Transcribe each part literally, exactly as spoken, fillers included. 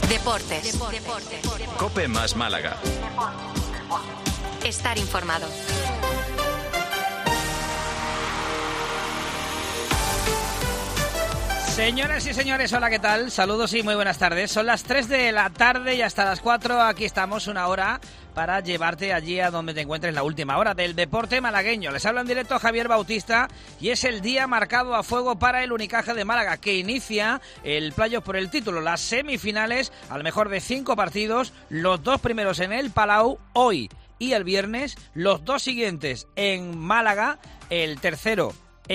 Deportes. Deportes. COPE más Málaga. Estar informado. Señoras y señores, hola, ¿qué tal? Saludos y muy buenas tardes. Son las tres de la tarde y hasta las cuatro aquí estamos, una hora para llevarte allí a donde te encuentres, la última hora del deporte malagueño. Les habla en directo Javier Bautista y es el día marcado a fuego para el Unicaja de Málaga, que inicia el playoff por el título. Las semifinales, al mejor de cinco partidos, los dos primeros en el Palau hoy y el viernes, los dos siguientes en Málaga, el tercero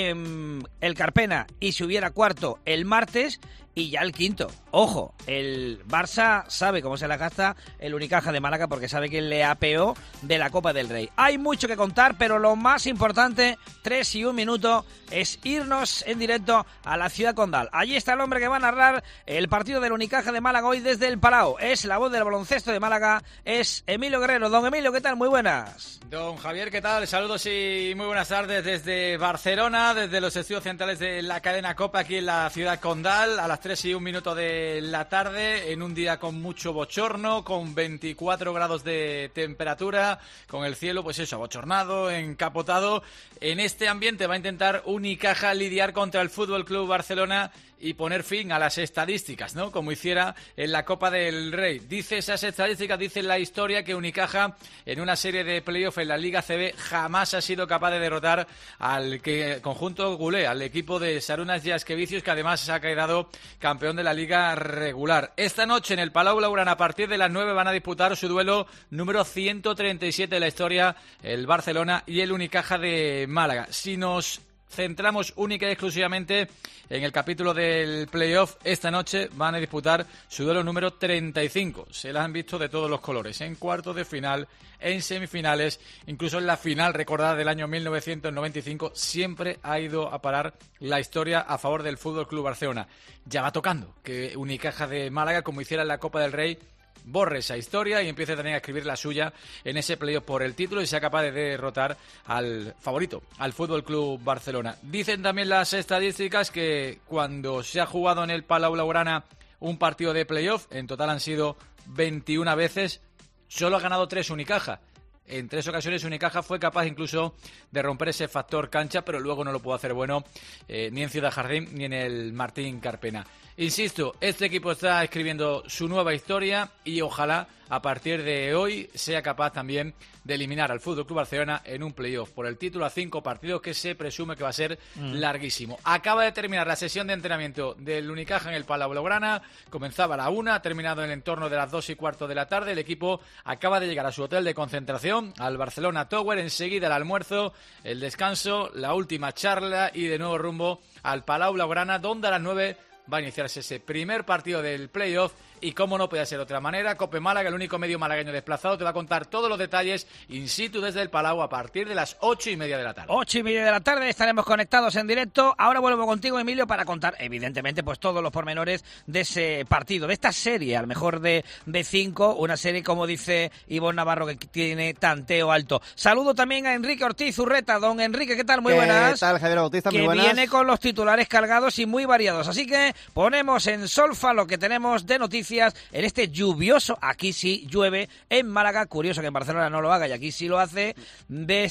en el Carpena y si hubiera cuarto el martes y ya el quinto. Ojo, el Barça sabe cómo se la gasta el Unicaja de Málaga porque sabe que le apeó de la Copa del Rey. Hay mucho que contar, pero lo más importante, tres y un minuto, es irnos en directo a la ciudad condal. Allí está el hombre que va a narrar el partido del Unicaja de Málaga hoy desde el Palau. Es la voz del baloncesto de Málaga, es Emilio Guerrero. Don Emilio, ¿qué tal? Muy buenas. Don Javier, ¿qué tal? Saludos y muy buenas tardes desde Barcelona, desde los estudios centrales de la cadena COPE aquí en la ciudad condal, a las tres y un minuto de la tarde, en un día con mucho bochorno, con veinticuatro grados de temperatura, con el cielo, pues eso, abochornado, encapotado. En este ambiente va a intentar Unicaja lidiar contra el Fútbol Club Barcelona y poner fin a las estadísticas, ¿no? Como hiciera en la Copa del Rey. Dice esas estadísticas, dice la historia que Unicaja en una serie de playoff en la Liga C B jamás ha sido capaz de derrotar al que, conjunto culé, al equipo de Sarunas Jaskevicius, que además se ha quedado campeón de la Liga regular. Esta noche en el Palau Blaugrana a partir de las nueve van a disputar su duelo número ciento treinta y siete de la historia, el Barcelona y el Unicaja de Málaga. Si nos centramos única y exclusivamente en el capítulo del playoff, esta noche van a disputar su duelo número treinta y cinco. Se la han visto de todos los colores, en cuartos de final, en semifinales, incluso en la final recordada del año mil novecientos noventa y cinco, siempre ha ido a parar la historia a favor del Fútbol Club Barcelona. Ya va tocando que Unicaja de Málaga, como hiciera en la Copa del Rey, borre esa historia y empiece también a escribir la suya en ese playoff por el título y sea capaz de derrotar al favorito, al Fútbol Club Barcelona. Dicen también las estadísticas que cuando se ha jugado en el Palau Blaugrana un partido de playoff, en total han sido veintiuna veces, solo ha ganado tres Unicaja. En tres ocasiones Unicaja fue capaz incluso de romper ese factor cancha, pero luego no lo pudo hacer bueno eh, ni en Ciudad Jardín ni en el Martín Carpena. Insisto, este equipo está escribiendo su nueva historia y ojalá a partir de hoy sea capaz también de eliminar al F C Barcelona en un playoff por el título a cinco partidos que se presume que va a ser mm. larguísimo. Acaba de terminar la sesión de entrenamiento del Unicaja en el Palau Blaugrana, comenzaba a la una, ha terminado en el entorno de las dos y cuarto de la tarde. El equipo acaba de llegar a su hotel de concentración, al Barcelona Tower, enseguida el almuerzo, el descanso, la última charla y de nuevo rumbo al Palau Blaugrana, donde a las nueve va a iniciarse ese primer partido del playoff y cómo no puede ser de otra manera, COPE Málaga, el único medio malagueño desplazado, te va a contar todos los detalles in situ desde el Palau a partir de las ocho y media de la tarde. Ocho y media de la tarde estaremos conectados en directo. Ahora vuelvo contigo, Emilio, para contar, evidentemente, pues todos los pormenores de ese partido, de esta serie, al mejor de, de cinco, una serie, como dice Ivonne Navarro, que tiene tanteo alto. Saludo también a Enrique Ortiz Urreta. Don Enrique, ¿qué tal? Muy ¿Qué buenas. ¿Qué tal, Javier Bautista? Muy que buenas. Viene con los titulares cargados y muy variados. Así que ponemos en solfa lo que tenemos de noticias en este lluvioso, aquí sí llueve, en Málaga, curioso que en Barcelona no lo haga y aquí sí lo hace, de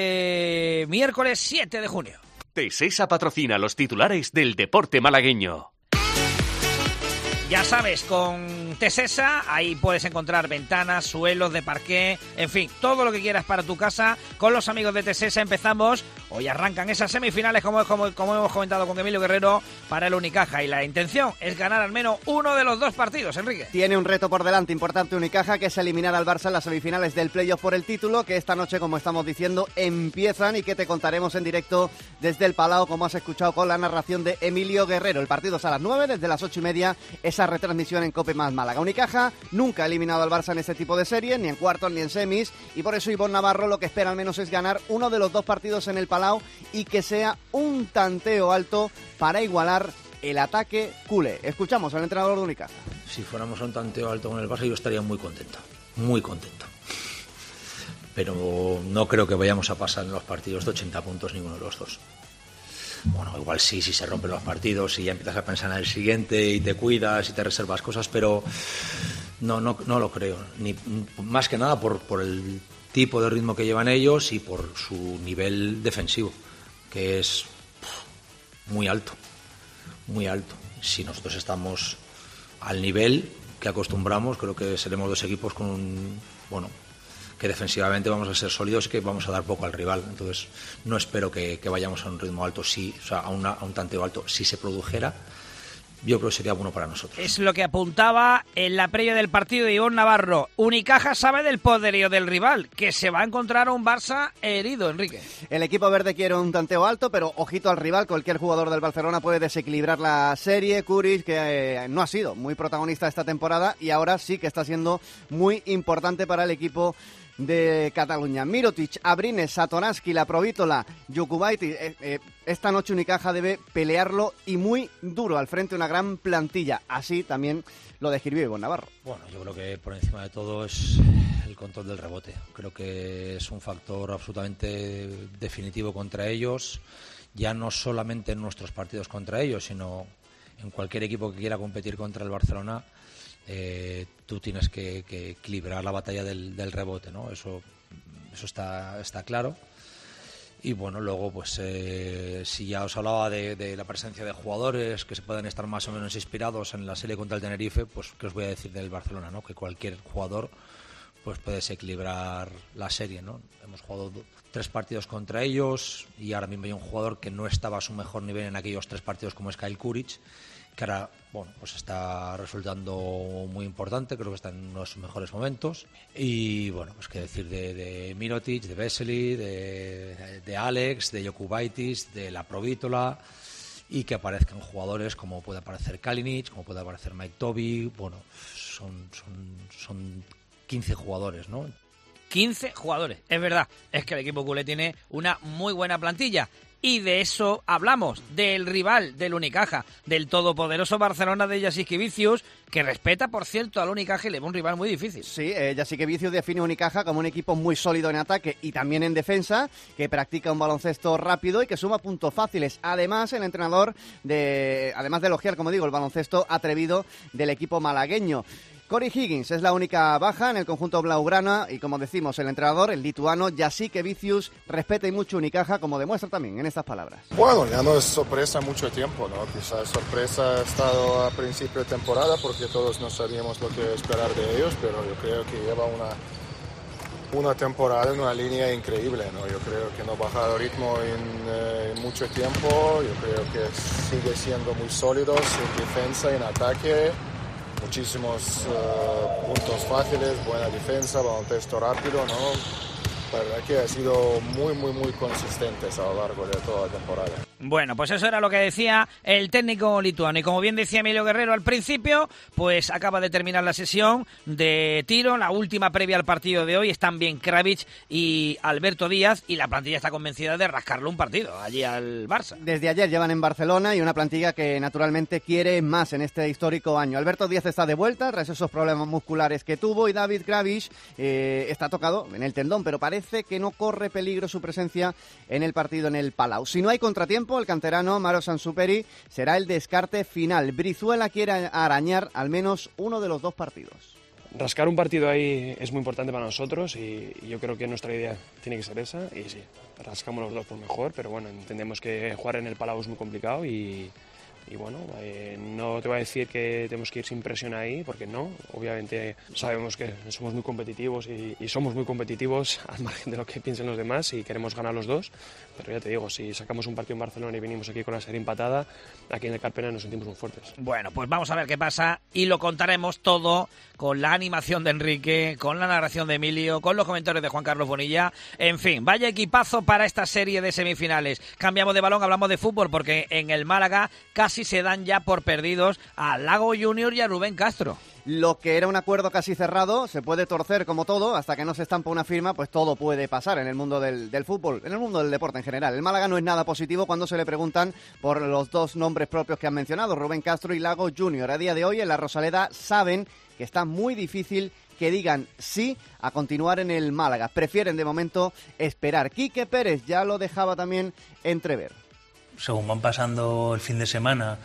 este miércoles siete de junio. Tesesa patrocina los titulares del deporte malagueño. Ya sabes, con Tesesa ahí puedes encontrar ventanas, suelos de parqué, en fin, todo lo que quieras para tu casa. Con los amigos de Tesesa empezamos. Hoy arrancan esas semifinales, como, como, como hemos comentado con Emilio Guerrero, para el Unicaja. Y la intención es ganar al menos uno de los dos partidos, Enrique. Tiene un reto por delante importante Unicaja, que es eliminar al Barça en las semifinales del playoff por el título, que esta noche, como estamos diciendo, empiezan y que te contaremos en directo desde el Palau, como has escuchado con la narración de Emilio Guerrero. El partido es a las nueve, desde las ocho y media, esa retransmisión en COPE más Málaga. Unicaja nunca ha eliminado al Barça en este tipo de series, ni en cuartos ni en semis, y por eso Ivonne Navarro lo que espera al menos es ganar uno de los dos partidos en el Palau y que sea un tanteo alto para igualar el ataque culé. Escuchamos al entrenador de Unicaja. Si fuéramos a un tanteo alto con el Barça yo estaría muy contento, muy contento. Pero no creo que vayamos a pasar en los partidos de ochenta puntos ninguno de los dos. Bueno, igual sí, si se rompen los partidos y ya empiezas a pensar en el siguiente y te cuidas y te reservas cosas, pero no, no, no lo creo. Ni, más que nada por, por el tipo de ritmo que llevan ellos y por su nivel defensivo, que es muy alto, muy alto. Si nosotros estamos al nivel que acostumbramos, creo que seremos dos equipos con un, bueno, que defensivamente vamos a ser sólidos y que vamos a dar poco al rival. Entonces no espero que, que vayamos a un ritmo alto, sí, o sea, a, una, a un tanteo alto. Si se produjera, yo creo que sería bueno para nosotros. Es lo que apuntaba en la previa del partido de Ivonne Navarro. Unicaja sabe del poderío del rival, que se va a encontrar a un Barça herido, Enrique. El equipo verde quiere un tanteo alto, pero ojito al rival. Cualquier jugador del Barcelona puede desequilibrar la serie. Kuric, que eh, no ha sido muy protagonista esta temporada y ahora sí que está siendo muy importante para el equipo de Cataluña. Mirotic, Abrines, Satoransky, La Provítola, Jokubaitis. Eh, eh, esta noche Unicaja debe pelearlo y muy duro al frente de una gran plantilla. Así también lo describió Ivonne Navarro. Bueno, yo creo que por encima de todo es el control del rebote. Creo que es un factor absolutamente definitivo contra ellos, ya no solamente en nuestros partidos contra ellos, sino en cualquier equipo que quiera competir contra el Barcelona. Eh, tú tienes que, que equilibrar la batalla del, del rebote, ¿no? Eso, eso está, está claro. Y bueno, luego, pues eh, si ya os hablaba de, de la presencia de jugadores que se pueden estar más o menos inspirados en la serie contra el Tenerife, pues ¿qué os voy a decir del Barcelona, ¿no? Que cualquier jugador pues puede desequilibrar la serie, ¿no? Hemos jugado tres partidos contra ellos y ahora mismo hay un jugador que no estaba a su mejor nivel en aquellos tres partidos, como es Kyle Kuric, que ahora, bueno, pues está resultando muy importante, creo que está en uno de sus mejores momentos. Y bueno, pues qué decir de, de Mirotic, de Vesely, de, de Alex, de Jokubaitis, de La Provítola, y que aparezcan jugadores como puede aparecer Kalinic, como puede aparecer Mike Toby. Bueno, son, son, son quince jugadores, ¿no? quince jugadores, es verdad, es que el equipo culé tiene una muy buena plantilla. Y de eso hablamos, del rival del Unicaja, del todopoderoso Barcelona de Jasikevičius, que respeta, por cierto, al Unicaja y le ve un rival muy difícil. Sí, eh, Jasikevičius define Unicaja como un equipo muy sólido en ataque y también en defensa, que practica un baloncesto rápido y que suma puntos fáciles. Además, el entrenador, de, además de elogiar, como digo, el baloncesto atrevido del equipo malagueño. Corey Higgins es la única baja en el conjunto blaugrana y, como decimos, el entrenador, el lituano Jasikevičius, respeta y mucho Unicaja, como demuestra también en estas palabras. Bueno, ya no es sorpresa mucho tiempo, ¿no? Quizás sorpresa ha estado a principio de temporada porque todos no sabíamos lo que esperar de ellos, pero yo creo que lleva una, una temporada en una línea increíble, ¿no? Yo creo que no ha bajado ritmo en, eh, en mucho tiempo, yo creo que sigue siendo muy sólidos en defensa y en ataque. Muchísimos uh, puntos fáciles, buena defensa, baloncesto rápido, ¿no? La verdad que ha sido muy, muy, muy consistentes a lo largo de toda la temporada. Bueno, pues eso era lo que decía el técnico lituano. Y como bien decía Emilio Guerrero al principio, pues acaba de terminar la sesión de tiro, la última previa al partido de hoy. Están bien Kravic y Alberto Díaz y la plantilla está convencida de rascarle un partido allí al Barça. Desde ayer llevan en Barcelona y una plantilla que naturalmente quiere más en este histórico año. Alberto Díaz está de vuelta tras esos problemas musculares que tuvo y David Kravic eh, está tocado en el tendón, pero parece que no corre peligro su presencia en el partido en el Palau. Si no hay contratiempo, el canterano Mauro Sansuperi será el descarte final. Brizuela quiere arañar al menos uno de los dos partidos. Rascar un partido ahí es muy importante para nosotros y yo creo que nuestra idea tiene que ser esa y sí, rascamos los dos por mejor, pero bueno, entendemos que jugar en el Palau es muy complicado y, y bueno, eh, no te voy a decir que tenemos que ir sin presión ahí, porque no, obviamente sabemos que somos muy competitivos y, y somos muy competitivos al margen de lo que piensen los demás y queremos ganar los dos, pero ya te digo, si sacamos un partido en Barcelona y venimos aquí con la serie empatada, aquí en el Carpena nos sentimos muy fuertes. Bueno, pues vamos a ver qué pasa y lo contaremos todo con la animación de Enrique, con la narración de Emilio, con los comentarios de Juan Carlos Bonilla. En fin, vaya equipazo para esta serie de semifinales. Cambiamos de balón, hablamos de fútbol, porque en el Málaga casi se dan ya por perdidos a Lago Junior y a Rubén Castro. Lo que era un acuerdo casi cerrado se puede torcer como todo, hasta que no se estampa una firma, pues todo puede pasar en el mundo del, del fútbol, en el mundo del deporte en general. El Málaga no es nada positivo cuando se le preguntan por los dos nombres propios que han mencionado, Rubén Castro y Lago Junior. A día de hoy en la Rosaleda saben que está muy difícil que digan sí a continuar en el Málaga. Prefieren de momento esperar. Quique Pérez ya lo dejaba también entrever. según van pasando el fin de semana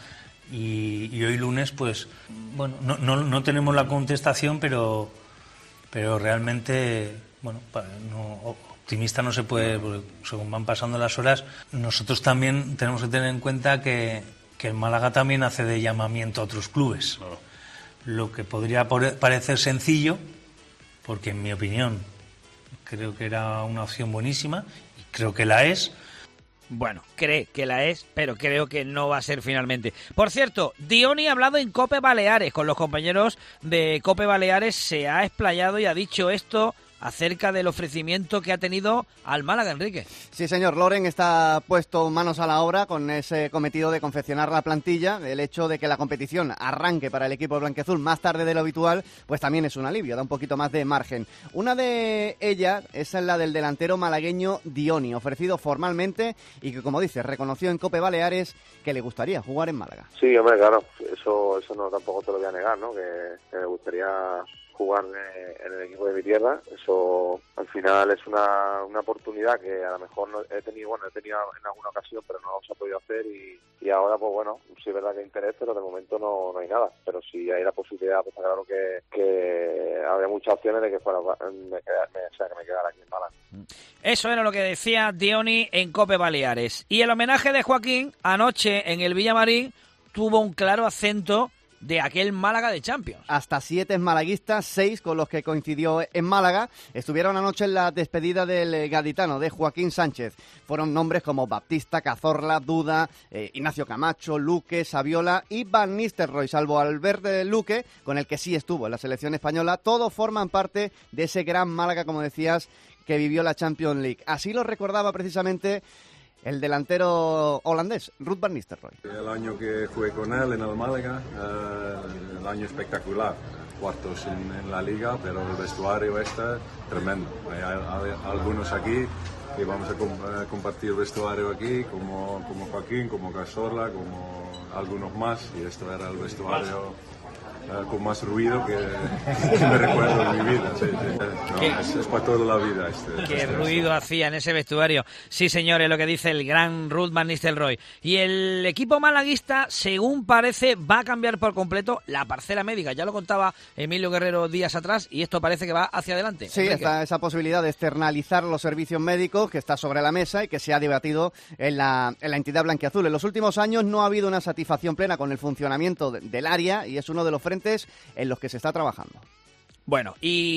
y, y hoy lunes, pues bueno, no, no, no tenemos la contestación, pero, pero realmente, bueno, no, optimista no se puede, porque según van pasando las horas, nosotros también tenemos que tener en cuenta que, que el Málaga también hace de llamamiento a otros clubes. Claro. Lo que podría parecer sencillo, porque en mi opinión creo que era una opción buenísima, y creo que la es. Bueno, cree que la es, pero creo que no va a ser finalmente. Por cierto, Dioni ha hablado en COPE Baleares. Con los compañeros de COPE Baleares se ha explayado y ha dicho esto acerca del ofrecimiento que ha tenido al Málaga, Enrique. Sí, señor. Loren está puesto manos a la obra con ese cometido de confeccionar la plantilla. El hecho de que la competición arranque para el equipo blanquiazul más tarde de lo habitual, pues también es un alivio, da un poquito más de margen. Una de ellas es la del delantero malagueño Dioni, ofrecido formalmente y que, como dice, reconoció en COPE Baleares que le gustaría jugar en Málaga. Sí, hombre, claro, eso eso no tampoco te lo voy a negar, ¿no? Que, que me gustaría jugar en el equipo de mi tierra. Eso al final es una, una oportunidad que a lo mejor no he tenido, bueno, he tenido en alguna ocasión, pero no se ha podido hacer y, y ahora pues bueno, sí es verdad que hay interés, pero de momento no, no hay nada. Pero si hay la posibilidad, pues claro que, que habría muchas opciones de que fuera me, quedarme, o sea, que me quedara aquí en Málaga. Eso era lo que decía Dioni en COPE Baleares. Y el homenaje de Joaquín anoche en el Villamarín tuvo un claro acento de aquel Málaga de Champions. Hasta siete malaguistas, seis con los que coincidió en Málaga, estuvieron anoche en la despedida del gaditano, de Joaquín Sánchez. Fueron nombres como Baptista, Cazorla, Duda, eh, Ignacio Camacho, Luque, Saviola y Van Nistelrooy, salvo Albert Luque, con el que sí estuvo en la selección española. Todos forman parte de ese gran Málaga, como decías, que vivió la Champions League. Así lo recordaba precisamente el delantero holandés, Ruud van Nistelrooy. El año que jugué con él en el Málaga, eh, el año espectacular, cuartos en, en la liga, pero el vestuario está tremendo. Hay, hay algunos aquí que vamos a, comp a compartir vestuario aquí, como, como Joaquín, como Cazorla, como algunos más, y esto era el vestuario Uh, con más ruido que, que me recuerdo en mi vida. Sí, sí. No, es, es para toda la vida. Este, ¿Qué este ruido esto. hacía en ese vestuario? Sí, señores, lo que dice el gran Ruud van Nistelrooy. Y el equipo malaguista, según parece, va a cambiar por completo la parcela médica. Ya lo contaba Emilio Guerrero días atrás y esto parece que va hacia adelante. Sí, Enrique. Está esa posibilidad de externalizar los servicios médicos que está sobre la mesa y que se ha debatido en la, en la entidad blanquiazul. En los últimos años no ha habido una satisfacción plena con el funcionamiento de, del área y es uno de los frentes en los que se está trabajando. Bueno,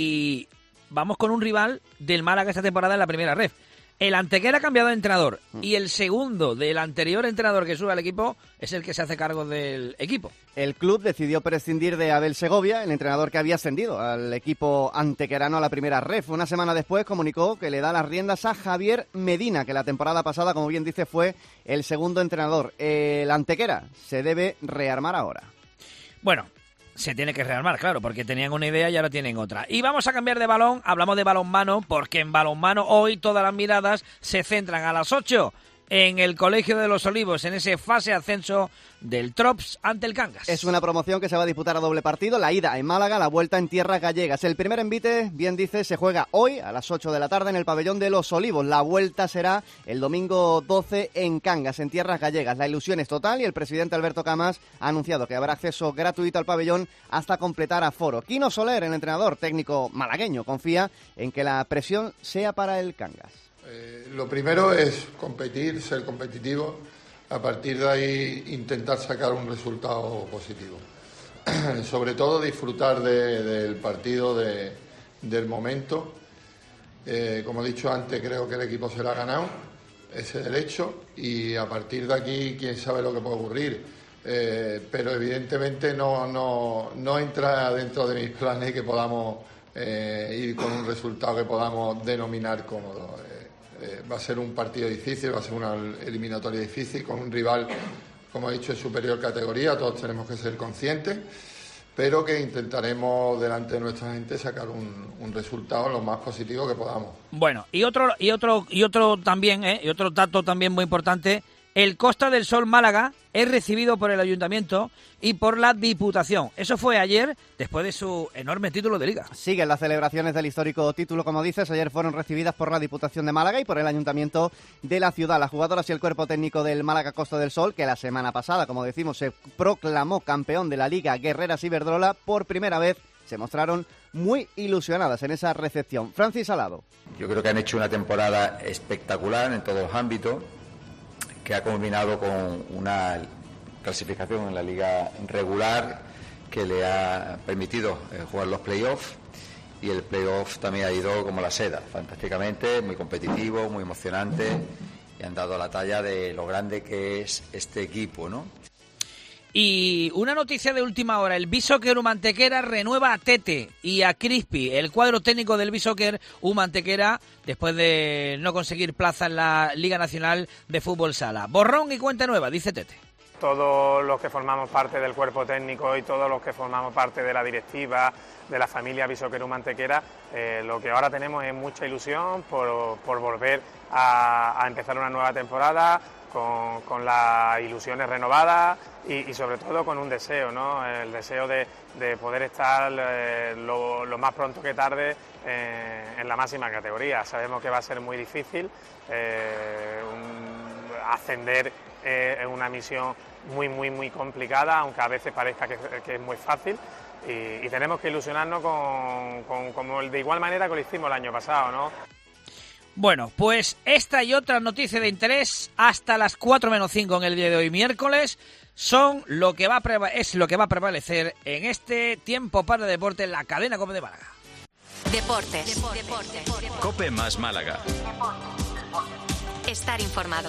y vamos con un rival del Málaga esta temporada en la primera ref. El Antequera ha cambiado de entrenador mm. y el segundo del anterior entrenador que sube al equipo es el que se hace cargo del equipo. El club decidió prescindir de Abel Segovia, el entrenador que había ascendido al equipo antequerano a la primera ref. Una semana después comunicó que le da las riendas a Javier Medina, que la temporada pasada, como bien dice, fue el segundo entrenador. El Antequera se debe rearmar ahora. Bueno, se tiene que rearmar, claro, porque tenían una idea y ahora tienen otra. Y vamos a cambiar de balón, hablamos de balonmano, porque en balonmano hoy todas las miradas se centran a las ocho en el Colegio de los Olivos, en ese fase ascenso del Trops ante el Cangas. Es una promoción que se va a disputar a doble partido, la ida en Málaga, la vuelta en tierras gallegas. El primer envite, bien dice, se juega hoy a las ocho de la tarde en el pabellón de los Olivos. La vuelta será el domingo doce en Cangas, en tierras gallegas. La ilusión es total y el presidente Alberto Camas ha anunciado que habrá acceso gratuito al pabellón hasta completar aforo. Quino Soler, el entrenador técnico malagueño, confía en que la presión sea para el Cangas. Eh, lo primero es competir, ser competitivo, a partir de ahí intentar sacar un resultado positivo. Sobre todo disfrutar de, del partido, de, del momento. Eh, como he dicho antes, creo que el equipo se lo ha ganado, ese derecho, y a partir de aquí quién sabe lo que puede ocurrir. Eh, pero evidentemente no, no, no entra dentro de mis planes que podamos eh, ir con un resultado que podamos denominar cómodo. Eh, Eh, va a ser un partido difícil, va a ser una eliminatoria difícil con un rival, como he dicho, de superior categoría. Todos tenemos que ser conscientes, pero que intentaremos delante de nuestra gente sacar un, un resultado lo más positivo que podamos. Bueno, y otro y otro y otro también, ¿eh? y otro dato también muy importante, el Costa del Sol Málaga es recibido por el Ayuntamiento y por la Diputación. Eso fue ayer, después de su enorme título de Liga. Siguen las celebraciones del histórico título, como dices. Ayer fueron recibidas por la Diputación de Málaga y por el Ayuntamiento de la ciudad. Las jugadoras y el cuerpo técnico del Málaga Costa del Sol, que la semana pasada, como decimos, se proclamó campeón de la Liga Guerreras Iberdrola, por primera vez se mostraron muy ilusionadas en esa recepción. Francis Salado. Yo creo que han hecho una temporada espectacular en todos los ámbitos, que ha culminado con una clasificación en la liga regular que le ha permitido eh, jugar los playoffs, y el playoff también ha ido como la seda, fantásticamente, muy competitivo, muy emocionante, y han dado la talla de lo grande que es este equipo, ¿no? Y una noticia de última hora, el Bishoker Humantequera renueva a Tete y a Crispi, el cuadro técnico del Bishoker Humantequera, después de no conseguir plaza en la Liga Nacional de Fútbol Sala. Borrón y cuenta nueva, dice Tete. Todos los que formamos parte del cuerpo técnico y todos los que formamos parte de la directiva, de la familia Bishoker Humantequera, eh, lo que ahora tenemos es mucha ilusión por, por volver a, a empezar una nueva temporada, Con, con las ilusiones renovadas y, y sobre todo con un deseo, ¿no? El deseo de, de poder estar eh, lo, lo más pronto que tarde eh, en la máxima categoría. Sabemos que va a ser muy difícil, eh, un, ascender eh, es una misión muy, muy, muy complicada, aunque a veces parezca que, que es muy fácil, y, y tenemos que ilusionarnos con, con, con, de igual manera que lo hicimos el año pasado, ¿no? Bueno, pues esta y otras noticias de interés hasta las cuatro menos cinco en el día de hoy, miércoles, son lo que va a preva- es lo que va a prevalecer en este tiempo para deporte en la cadena COPE de Málaga. Deportes. Deportes. Deportes. COPE más Málaga. Estar informado.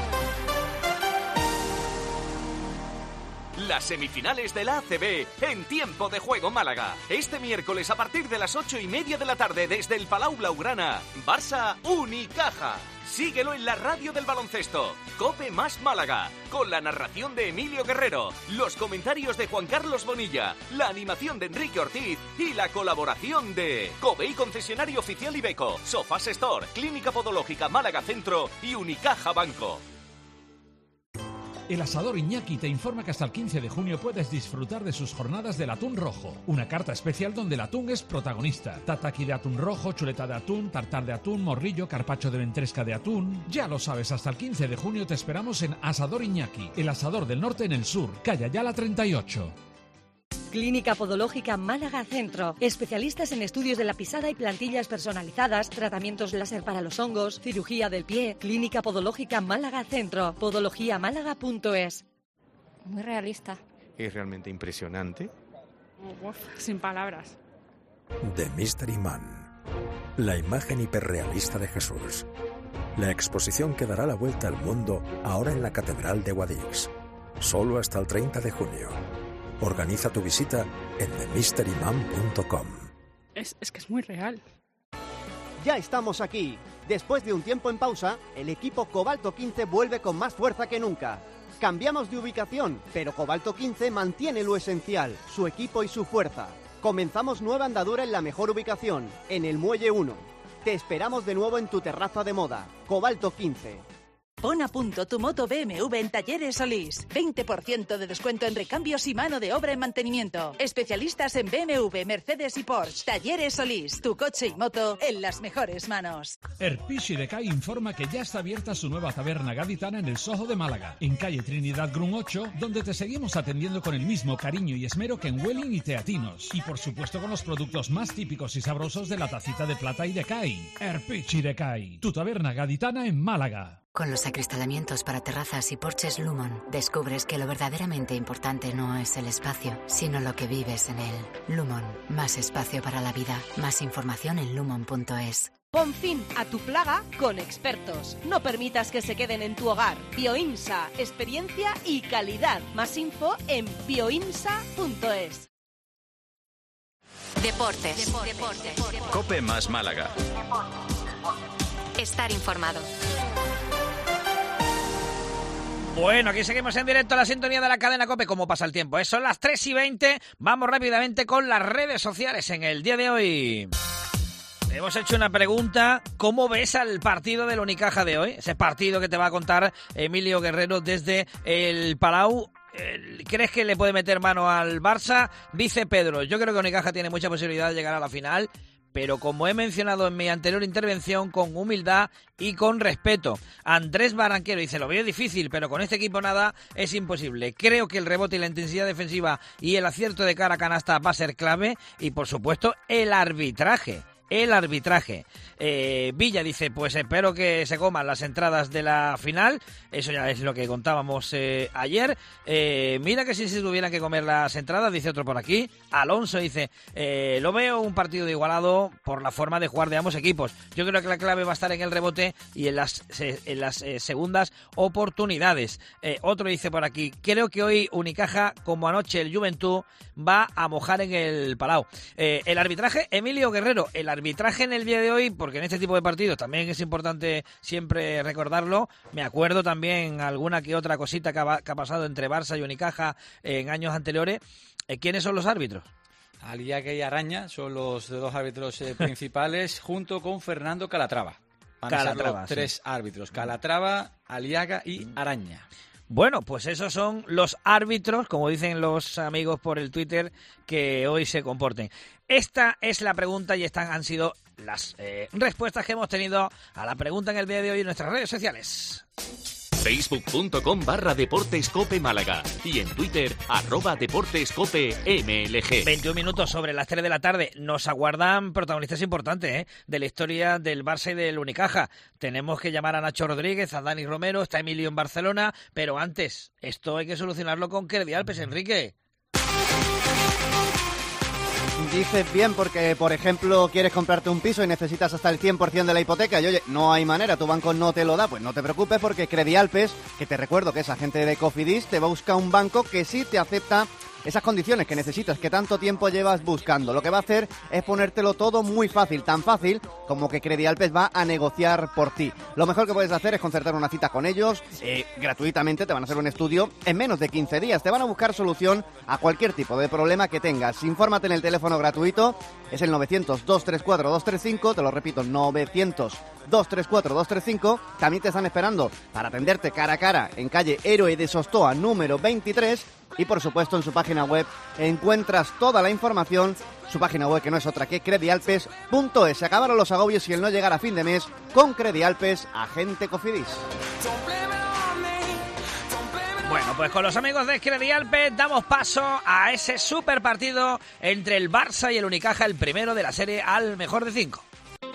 Las semifinales de la A C B en Tiempo de Juego Málaga. Este miércoles a partir de las ocho y media de la tarde desde el Palau Blaugrana. Barça Unicaja. Síguelo en la radio del baloncesto. COPE más Málaga. Con la narración de Emilio Guerrero, los comentarios de Juan Carlos Bonilla, la animación de Enrique Ortiz y la colaboración de Covey Concesionario Oficial Ibeco, Sofás Store, Clínica Podológica Málaga Centro y Unicaja Banco. El Asador Iñaki te informa que hasta el quince de junio puedes disfrutar de sus jornadas del atún rojo. Una carta especial donde el atún es protagonista. Tataki de atún rojo, chuleta de atún, tartar de atún, morrillo, carpaccio de ventresca de atún. Ya lo sabes, hasta el quince de junio te esperamos en Asador Iñaki, el asador del norte en el sur, calle Ayala treinta y ocho. Clínica Podológica Málaga Centro. Especialistas en estudios de la pisada y plantillas personalizadas, tratamientos láser para los hongos, cirugía del pie. Clínica Podológica Málaga Centro. podología málaga punto es. Muy realista. Es realmente impresionante. Uf, sin palabras. The Mystery Man. La imagen hiperrealista de Jesús. La exposición que dará la vuelta al mundo ahora en la Catedral de Guadix. Solo hasta el treinta de junio. Organiza tu visita en the mystery man punto com. Es, es que es muy real. Ya estamos aquí. Después de un tiempo en pausa, el equipo Cobalto quince vuelve con más fuerza que nunca. Cambiamos de ubicación, pero Cobalto quince mantiene lo esencial, su equipo y su fuerza. Comenzamos nueva andadura en la mejor ubicación, en el Muelle uno. Te esperamos de nuevo en tu terraza de moda, Cobalto quince. Pon a punto tu moto B M W en Talleres Solís. veinte por ciento de descuento en recambios y mano de obra en mantenimiento. Especialistas en B M W, Mercedes y Porsche. Talleres Solís. Tu coche y moto en las mejores manos. Herpichi de Cai informa que ya está abierta su nueva taberna gaditana en el Soho de Málaga, en calle Trinidad Grun ocho, donde te seguimos atendiendo con el mismo cariño y esmero que en Welling y Teatinos. Y por supuesto con los productos más típicos y sabrosos de la tacita de plata y de Cai. Herpichi de Cai, tu taberna gaditana en Málaga. Con los acristalamientos para terrazas y porches Lumon, descubres que lo verdaderamente importante no es el espacio, sino lo que vives en él. Lumon, más espacio para la vida. Más información en lumon punto es. Pon fin a tu plaga con expertos. No permitas que se queden en tu hogar. Bioinsa, experiencia y calidad. Más info en bioinsa punto es. Deportes. Deportes. COPE más Málaga. Estar informado. Bueno, aquí seguimos en directo a la sintonía de la cadena COPE. ¿Cómo pasa el tiempo? ¿Eh? Son las tres y veinte. Vamos rápidamente con las redes sociales en el día de hoy. Te hemos hecho una pregunta. ¿Cómo ves al partido del Unicaja de hoy? Ese partido que te va a contar Emilio Guerrero desde el Palau. ¿Crees que le puede meter mano al Barça? Dice Pedro, yo creo que Unicaja tiene mucha posibilidad de llegar a la final, pero como he mencionado en mi anterior intervención, con humildad y con respeto. Andrés Barranquero dice, lo veo difícil, pero con este equipo nada es imposible. Creo que el rebote y la intensidad defensiva y el acierto de cara a canasta va a ser clave, y por supuesto el arbitraje. El arbitraje. Eh, Villa dice, pues espero que se coman las entradas de la final. Eso ya es lo que contábamos eh, ayer. Eh, mira que si se tuvieran que comer las entradas, dice otro por aquí. Alonso dice, eh, lo veo un partido igualado por la forma de jugar de ambos equipos. Yo creo que la clave va a estar en el rebote y en las, en las eh, segundas oportunidades. Eh, otro dice por aquí, creo que hoy Unicaja, como anoche el Juventud, va a mojar en el Palau. Eh, el arbitraje, Emilio Guerrero, el arbitraje arbitraje en el día de hoy, porque en este tipo de partidos también es importante siempre recordarlo. Me acuerdo también alguna que otra cosita que ha, que ha pasado entre Barça y Unicaja en años anteriores. ¿Quiénes son los árbitros? Aliaga y Araña son los dos árbitros eh, principales, junto con Fernando Calatrava. Van Calatrava, a ser los tres sí. árbitros, Calatrava, Aliaga y Araña. Bueno, pues esos son los árbitros, como dicen los amigos por el Twitter, que hoy se comporten. Esta es la pregunta y estas han sido las eh, respuestas que hemos tenido a la pregunta en el día de hoy en nuestras redes sociales. Facebook.com barra Deportescope Málaga y en Twitter, arroba Deportescope M L G. veintiún minutos sobre las tres de la tarde. Nos aguardan protagonistas importantes ¿eh? de la historia del Barça y del Unicaja. Tenemos que llamar a Nacho Rodríguez, a Dani Romero, está Emilio en Barcelona, pero antes, esto hay que solucionarlo con Credialpes, Enrique. Dices bien porque, por ejemplo, quieres comprarte un piso y necesitas hasta el cien por ciento de la hipoteca y, oye, no hay manera, tu banco no te lo da, pues no te preocupes porque Credialpes, que te recuerdo que es agente de Cofidis, te busca un banco que sí te acepta esas condiciones que necesitas, que tanto tiempo llevas buscando. Lo que va a hacer es ponértelo todo muy fácil, tan fácil como que Credialpes va a negociar por ti. Lo mejor que puedes hacer es concertar una cita con ellos, eh, gratuitamente, te van a hacer un estudio en menos de quince días, te van a buscar solución a cualquier tipo de problema que tengas. Infórmate en el teléfono gratuito, es el novecientos, dos tres cuatro, dos tres cinco, te lo repito, novecientos, dos tres cuatro, dos tres cinco. También te están esperando para atenderte cara a cara en calle Héroe de Sostoa número veintitrés. Y por supuesto en su página web encuentras toda la información, su página web que no es otra que credialpes punto es. Se acabaron los agobios y el no llegar a fin de mes con Credialpes, agente Cofidis. Bueno, pues con los amigos de Credialpes damos paso a ese super partido entre el Barça y el Unicaja, el primero de la serie al mejor de cinco.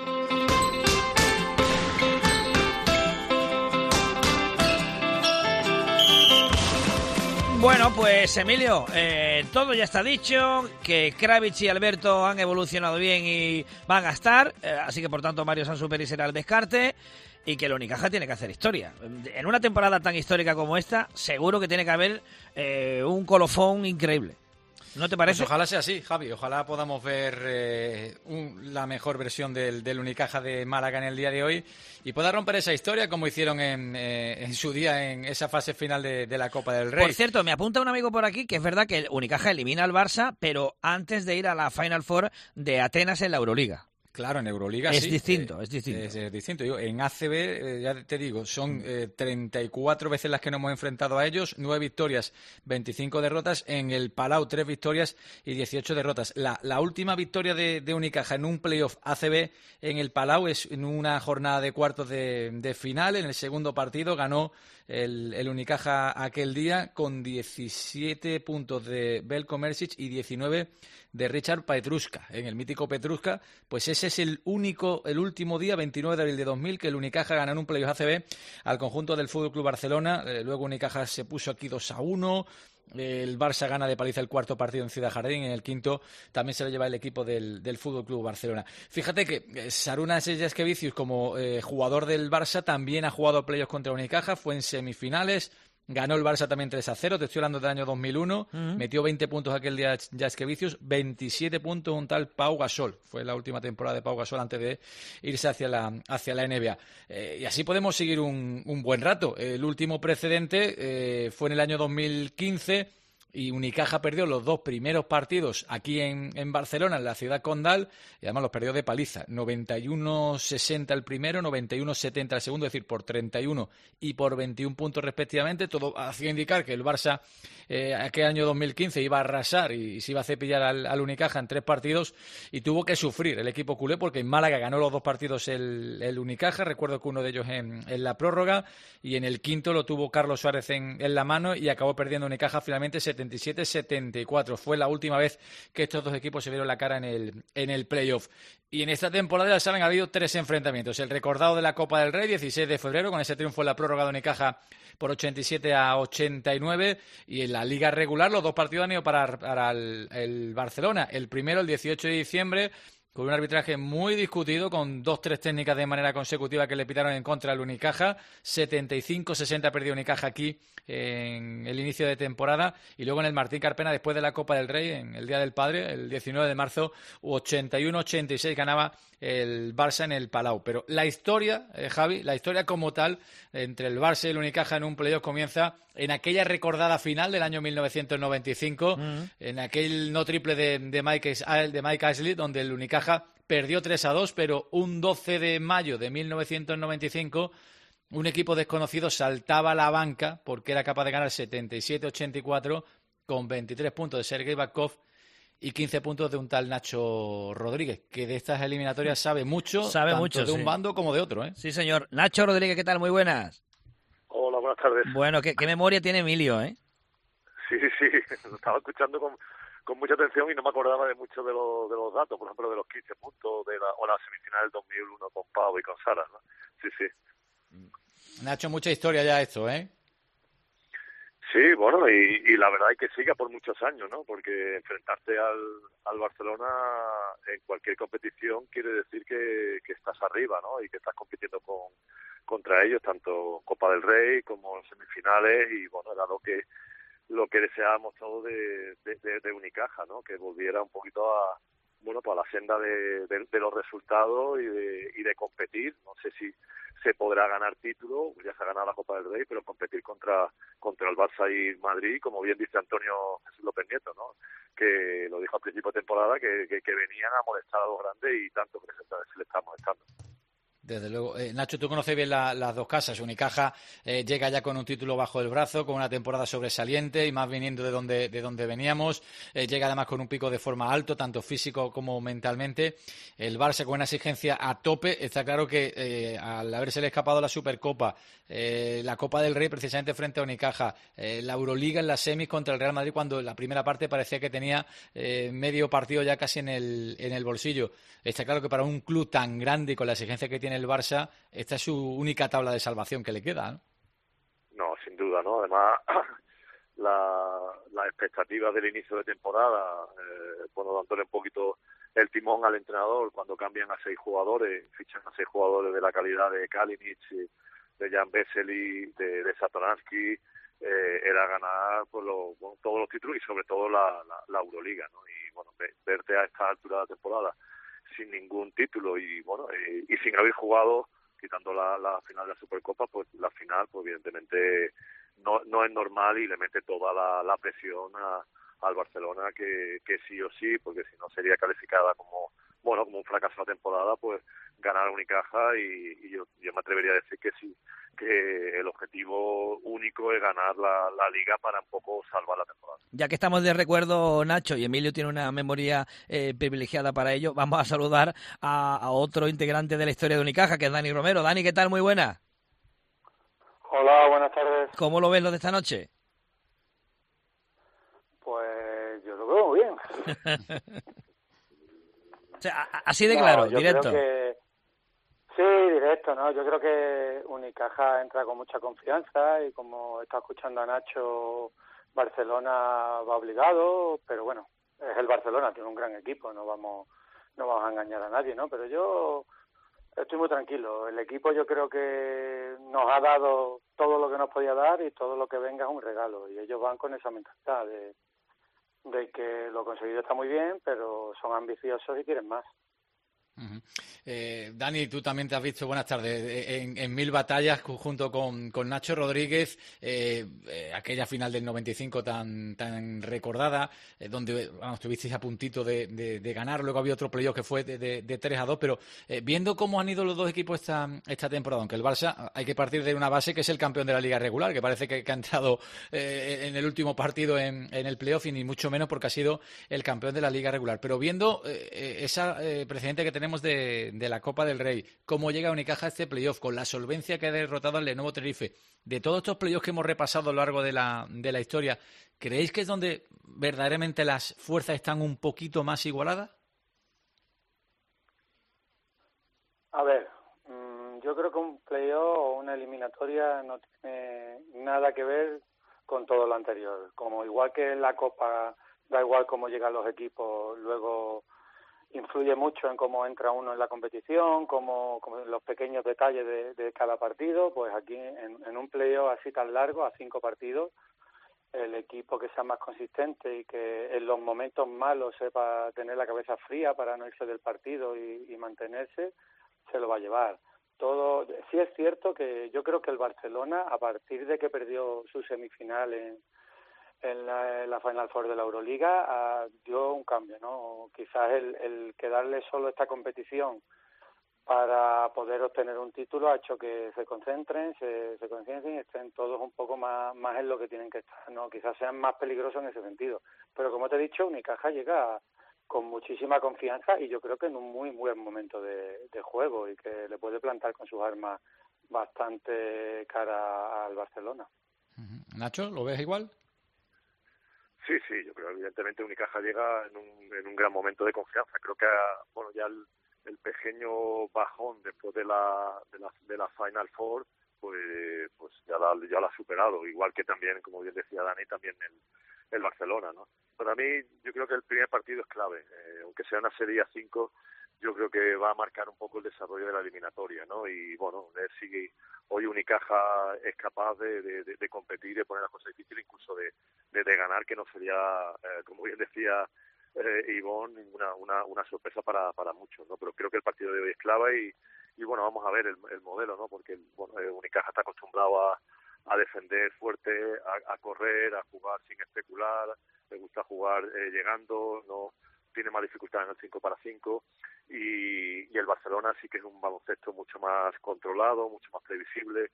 Bueno, pues Emilio, eh, todo ya está dicho, que Kravitz y Alberto han evolucionado bien y van a estar, eh, así que por tanto Mario Sansuperi será el descarte, y que el Unicaja tiene que hacer historia. En una temporada tan histórica como esta, seguro que tiene que haber eh, un colofón increíble. ¿No te parece? Pues ojalá sea así, Javi. Ojalá podamos ver eh, un, la mejor versión del, del Unicaja de Málaga en el día de hoy y pueda romper esa historia como hicieron en, eh, en su día en esa fase final de, de la Copa del Rey. Por cierto, me apunta un amigo por aquí que es verdad que el Unicaja elimina al Barça, pero antes de ir a la Final Four de Atenas en la Euroliga. Claro, en Euroliga es sí. Distinto, eh, es distinto, es, es distinto. Yo, en A C B, eh, ya te digo, son eh, treinta y cuatro veces las que nos hemos enfrentado a ellos, nueve victorias, veinticinco derrotas. En el Palau, tres victorias y dieciocho derrotas. La, la última victoria de, de Unicaja en un playoff A C B en el Palau es en una jornada de cuartos de, de final. En el segundo partido ganó el, el Unicaja aquel día con diecisiete puntos de Belko Mersic y diecinueve de Richard Petruska, en el mítico Petruska. Pues ese es el único, el último día, veintinueve de abril de dos mil, que el Unicaja ganó en un playoff A C B al conjunto del Fútbol Club Barcelona. Eh, luego Unicaja se puso aquí dos a uno. El Barça gana de paliza el cuarto partido en Ciudad Jardín. En el quinto también se lo lleva el equipo del, del Fútbol Club Barcelona. Fíjate que eh, Sarunas Jaskevicius, como eh, jugador del Barça, también ha jugado playoffs contra Unicaja. Fue en semifinales. Ganó el Barça también tres a cero, te estoy hablando del año dos mil uno, uh-huh. Metió veinte puntos aquel día Jaskevicius, veintisiete puntos un tal Pau Gasol. Fue la última temporada de Pau Gasol antes de irse hacia la, hacia la N B A. Eh, y así podemos seguir un, un buen rato. El último precedente eh, fue en el año dos mil quince y Unicaja perdió los dos primeros partidos aquí en, en Barcelona, en la ciudad condal, y además los perdió de paliza, noventa y uno sesenta el primero, noventa y uno setenta el segundo, es decir, por treinta y uno y por veintiún puntos respectivamente. Todo hacía indicar que el Barça eh, aquel año dos mil quince iba a arrasar y, y se iba a cepillar al, al Unicaja en tres partidos, y tuvo que sufrir el equipo culé porque en Málaga ganó los dos partidos el, el Unicaja, recuerdo que uno de ellos en, en la prórroga, y en el quinto lo tuvo Carlos Suárez en, en la mano y acabó perdiendo Unicaja finalmente setenta y siete setenta y cuatro. Fue la última vez que estos dos equipos se vieron la cara en el, en el playoff. Y en esta temporada, ya saben, ha habido tres enfrentamientos. El recordado de la Copa del Rey, dieciséis de febrero, con ese triunfo en la prórroga de Unicaja por ochenta y siete a ochenta y nueve. Y en la Liga regular, los dos partidos han ido para, para el, el Barcelona. El primero, el dieciocho de diciembre, con un arbitraje muy discutido, con dos tres técnicas de manera consecutiva que le pitaron en contra al Unicaja. setenta y cinco sesenta perdió Unicaja aquí en el inicio de temporada, y luego en el Martín Carpena, después de la Copa del Rey, en el Día del Padre, el diecinueve de marzo, ochenta y uno ochenta y seis ganaba el Barça en el Palau. Pero la historia, eh, Javi, la historia como tal, entre el Barça y el Unicaja en un playoff comienza en aquella recordada final del año mil novecientos noventa y cinco, mm. en aquel no triple de, de, Mike, de Mike Ashley, donde el Unicaja perdió tres a dos, pero un doce de mayo de mil novecientos noventa y cinco un equipo desconocido saltaba a la banca porque era capaz de ganar setenta y siete ochenta y cuatro con veintitrés puntos de Sergei Babkov y quince puntos de un tal Nacho Rodríguez, que de estas eliminatorias sabe mucho, sabe tanto mucho, de un sí. bando como de otro, ¿eh? Sí, señor. Nacho Rodríguez, ¿qué tal? Muy buenas. Hola, buenas tardes. Bueno, ¿qué, qué memoria tiene Emilio, eh? Sí, sí, sí. Lo estaba escuchando con, con mucha atención y no me acordaba de muchos de los, de los datos, por ejemplo, de los quince puntos de la, o la semifinal del dos mil uno con Pau y con Sara, ¿no? Sí, sí. Nacho, mucha historia ya esto, ¿eh? Sí, bueno, y, y la verdad es que siga por muchos años, ¿no? Porque enfrentarte al, al Barcelona en cualquier competición quiere decir que, que estás arriba, ¿no? Y que estás compitiendo con contra ellos, tanto Copa del Rey como semifinales, y bueno, era lo que lo que deseábamos todos de, de, de, de Unicaja, ¿no? Que volviera un poquito a, bueno, pues a la senda de, de, de los resultados y de, y de competir. No sé si se podrá ganar título, ya se ha ganado la Copa del Rey, pero competir contra contra el Barça y Madrid, como bien dice Antonio Jesús López Nieto, ¿no? Que lo dijo al principio de temporada, que, que, que venían a molestar a los grandes y tanto que se, se le está molestando. Desde luego. Eh, Nacho, tú conoces bien la, las dos casas. Unicaja eh, llega ya con un título bajo el brazo, con una temporada sobresaliente y más viniendo de donde, de donde veníamos. Eh, llega además con un pico de forma alto, tanto físico como mentalmente. El Barça con una exigencia a tope. Está claro que eh, al haberse escapado la Supercopa, eh, la Copa del Rey precisamente frente a Unicaja, eh, la Euroliga en las semis contra el Real Madrid, cuando en la primera parte parecía que tenía eh, medio partido ya casi en el, en el bolsillo. Está claro que para un club tan grande y con la exigencia que tiene el Barça, esta es su única tabla de salvación que le queda, ¿no? No, sin duda, ¿no? Además, la, la expectativa del inicio de temporada, eh, bueno, dándole un poquito el timón al entrenador cuando cambian a seis jugadores, fichan a seis jugadores de la calidad de Kalinic, de Jan Vesely, de, de Satoransky, eh, era ganar pues, lo, bueno, todos los títulos y sobre todo la, la, la Euroliga, ¿no? Y bueno, verte a esta altura de la temporada sin ningún título y bueno y, y sin haber jugado, quitando la, la final de la Supercopa, pues la final pues evidentemente no no es normal y le mete toda la, la presión a, al Barcelona que, que sí o sí, porque si no sería calificada como bueno como un fracaso de la temporada, pues ganar a Unicaja y, y yo, yo me atrevería a decir que sí, que el objetivo único es ganar la, la Liga para un poco salvar la temporada. Ya que estamos de recuerdo, Nacho, y Emilio tiene una memoria eh, privilegiada para ello, vamos a saludar a, a otro integrante de la historia de Unicaja, que es Dani Romero. Dani, ¿qué tal? Muy buena. Hola, buenas tardes. ¿Cómo lo ves lo de esta noche? Pues yo lo veo muy bien. O sea, a, así de no, claro, yo directo. Creo que... Sí, directo, ¿no? Yo creo que Unicaja entra con mucha confianza y como está escuchando a Nacho, Barcelona va obligado, pero bueno, es el Barcelona, tiene un gran equipo, no vamos no vamos a engañar a nadie, ¿no? Pero yo estoy muy tranquilo. El equipo yo creo que nos ha dado todo lo que nos podía dar y todo lo que venga es un regalo. Y ellos van con esa mentalidad de, de que lo conseguido está muy bien, pero son ambiciosos y quieren más. Uh-huh. Eh, Dani, tú también te has visto, buenas tardes, en, en mil batallas junto con, con Nacho Rodríguez, eh, eh, aquella final del noventa y cinco tan tan recordada, eh, donde vamos, estuvisteis a puntito de, de, de ganar, luego había otro playoff que fue de, de, de tres a dos, pero eh, viendo cómo han ido los dos equipos esta, esta temporada, aunque el Barça hay que partir de una base que es el campeón de la Liga regular, que parece que, que ha entrado eh, en el último partido en, en el playoff y ni mucho menos porque ha sido el campeón de la Liga regular, pero viendo eh, esa eh, precedente que tenemos de, de la Copa del Rey, cómo llega Unicaja a este playoff, con la solvencia que ha derrotado al Lenovo Tenerife, de todos estos playoffs que hemos repasado a lo largo de la, de la historia, ¿creéis que es donde verdaderamente las fuerzas están un poquito más igualadas? A ver, yo creo que un playoff o una eliminatoria no tiene nada que ver con todo lo anterior. Como igual que en la Copa, da igual cómo llegan los equipos, luego influye mucho en cómo entra uno en la competición, cómo, cómo los pequeños detalles de, de cada partido, pues aquí en, en un playoff así tan largo, a cinco partidos, el equipo que sea más consistente y que en los momentos malos sepa tener la cabeza fría para no irse del partido y, y mantenerse, se lo va a llevar. Todo, sí es cierto que yo creo que el Barcelona, a partir de que perdió su semifinal en en la, en la Final Four de la Euroliga, uh, dio un cambio, ¿no? Quizás el, el quedarle solo esta competición para poder obtener un título ha hecho que se concentren, se, se conciencien y estén todos un poco más, más en lo que tienen que estar, ¿no? Quizás sean más peligrosos en ese sentido. Pero como te he dicho, Unicaja llega con muchísima confianza y yo creo que en un muy buen momento de, de juego y que le puede plantar con sus armas bastante cara al Barcelona. Uh-huh. Nacho, ¿lo ves igual? Sí, sí, yo creo que evidentemente Unicaja llega en un, en un gran momento de confianza. Creo que bueno ya el, el pequeño bajón después de la de la, de la Final Four, pues pues ya la, ya la ha superado. Igual que también, como bien decía Dani, también el, el Barcelona, ¿no? Para mí, yo creo que el primer partido es clave. Eh, aunque sea una serie a cinco, yo creo que va a marcar un poco el desarrollo de la eliminatoria, ¿no? Y bueno, ver si hoy Unicaja es capaz de, de, de, de competir y de poner las cosas difíciles, incluso de, de, de ganar, que no sería, eh, como bien decía eh, Ivonne, una, una, una sorpresa para, para muchos, ¿no? Pero creo que el partido de hoy es clave y, y bueno, vamos a ver el, el modelo, ¿no? Porque bueno, eh, Unicaja está acostumbrado a, a defender fuerte, a, a correr, a jugar sin especular, le gusta jugar eh, llegando, no tiene más dificultad en el cinco para cinco y, y el Barcelona sí que es un baloncesto mucho más controlado, mucho más previsible.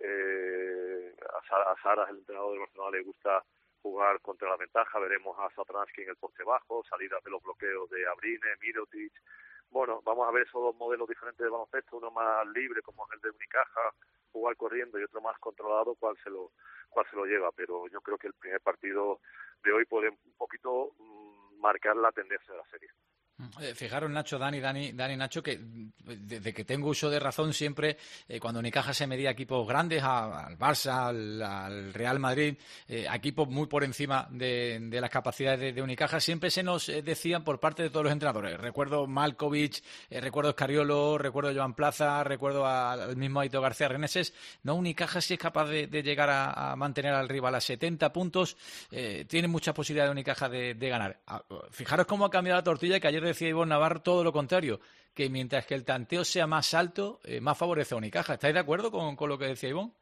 Eh, a, a Saras, el entrenador del Barcelona, le gusta jugar contra la ventaja. Veremos a Satoransky en el poste bajo, salidas de los bloqueos de Abrine, Mirotic. Bueno, vamos a ver esos dos modelos diferentes de baloncesto, uno más libre como es el de Unicaja, jugar corriendo, y otro más controlado, cuál se lo cuál se lo lleva. Pero yo creo que el primer partido de hoy puede un poquito mmm, marcar la tendencia de la serie. Eh, fijaros, Nacho, Dani, Dani, Dani, Nacho, que desde que tengo uso de razón siempre, eh, cuando Unicaja se medía a equipos grandes, a, al Barça, al, al Real Madrid, eh, a equipos muy por encima de, de las capacidades de, de Unicaja, siempre se nos eh, decían por parte de todos los entrenadores. Recuerdo Malkovich, eh, recuerdo Escariolo, recuerdo a Joan Plaza, recuerdo al mismo Aito García Reneses. No, Unicaja sí es capaz de, de llegar a, a mantener al rival a setenta puntos, eh, tiene muchas posibilidades de Unicaja de, de ganar. Ah, fijaros cómo ha cambiado la tortilla, que ayer decía Ivonne Navarro todo lo contrario, que mientras que el tanteo sea más alto, eh, más favorece a Unicaja. ¿Estáis de acuerdo con, con lo que decía Ivonne?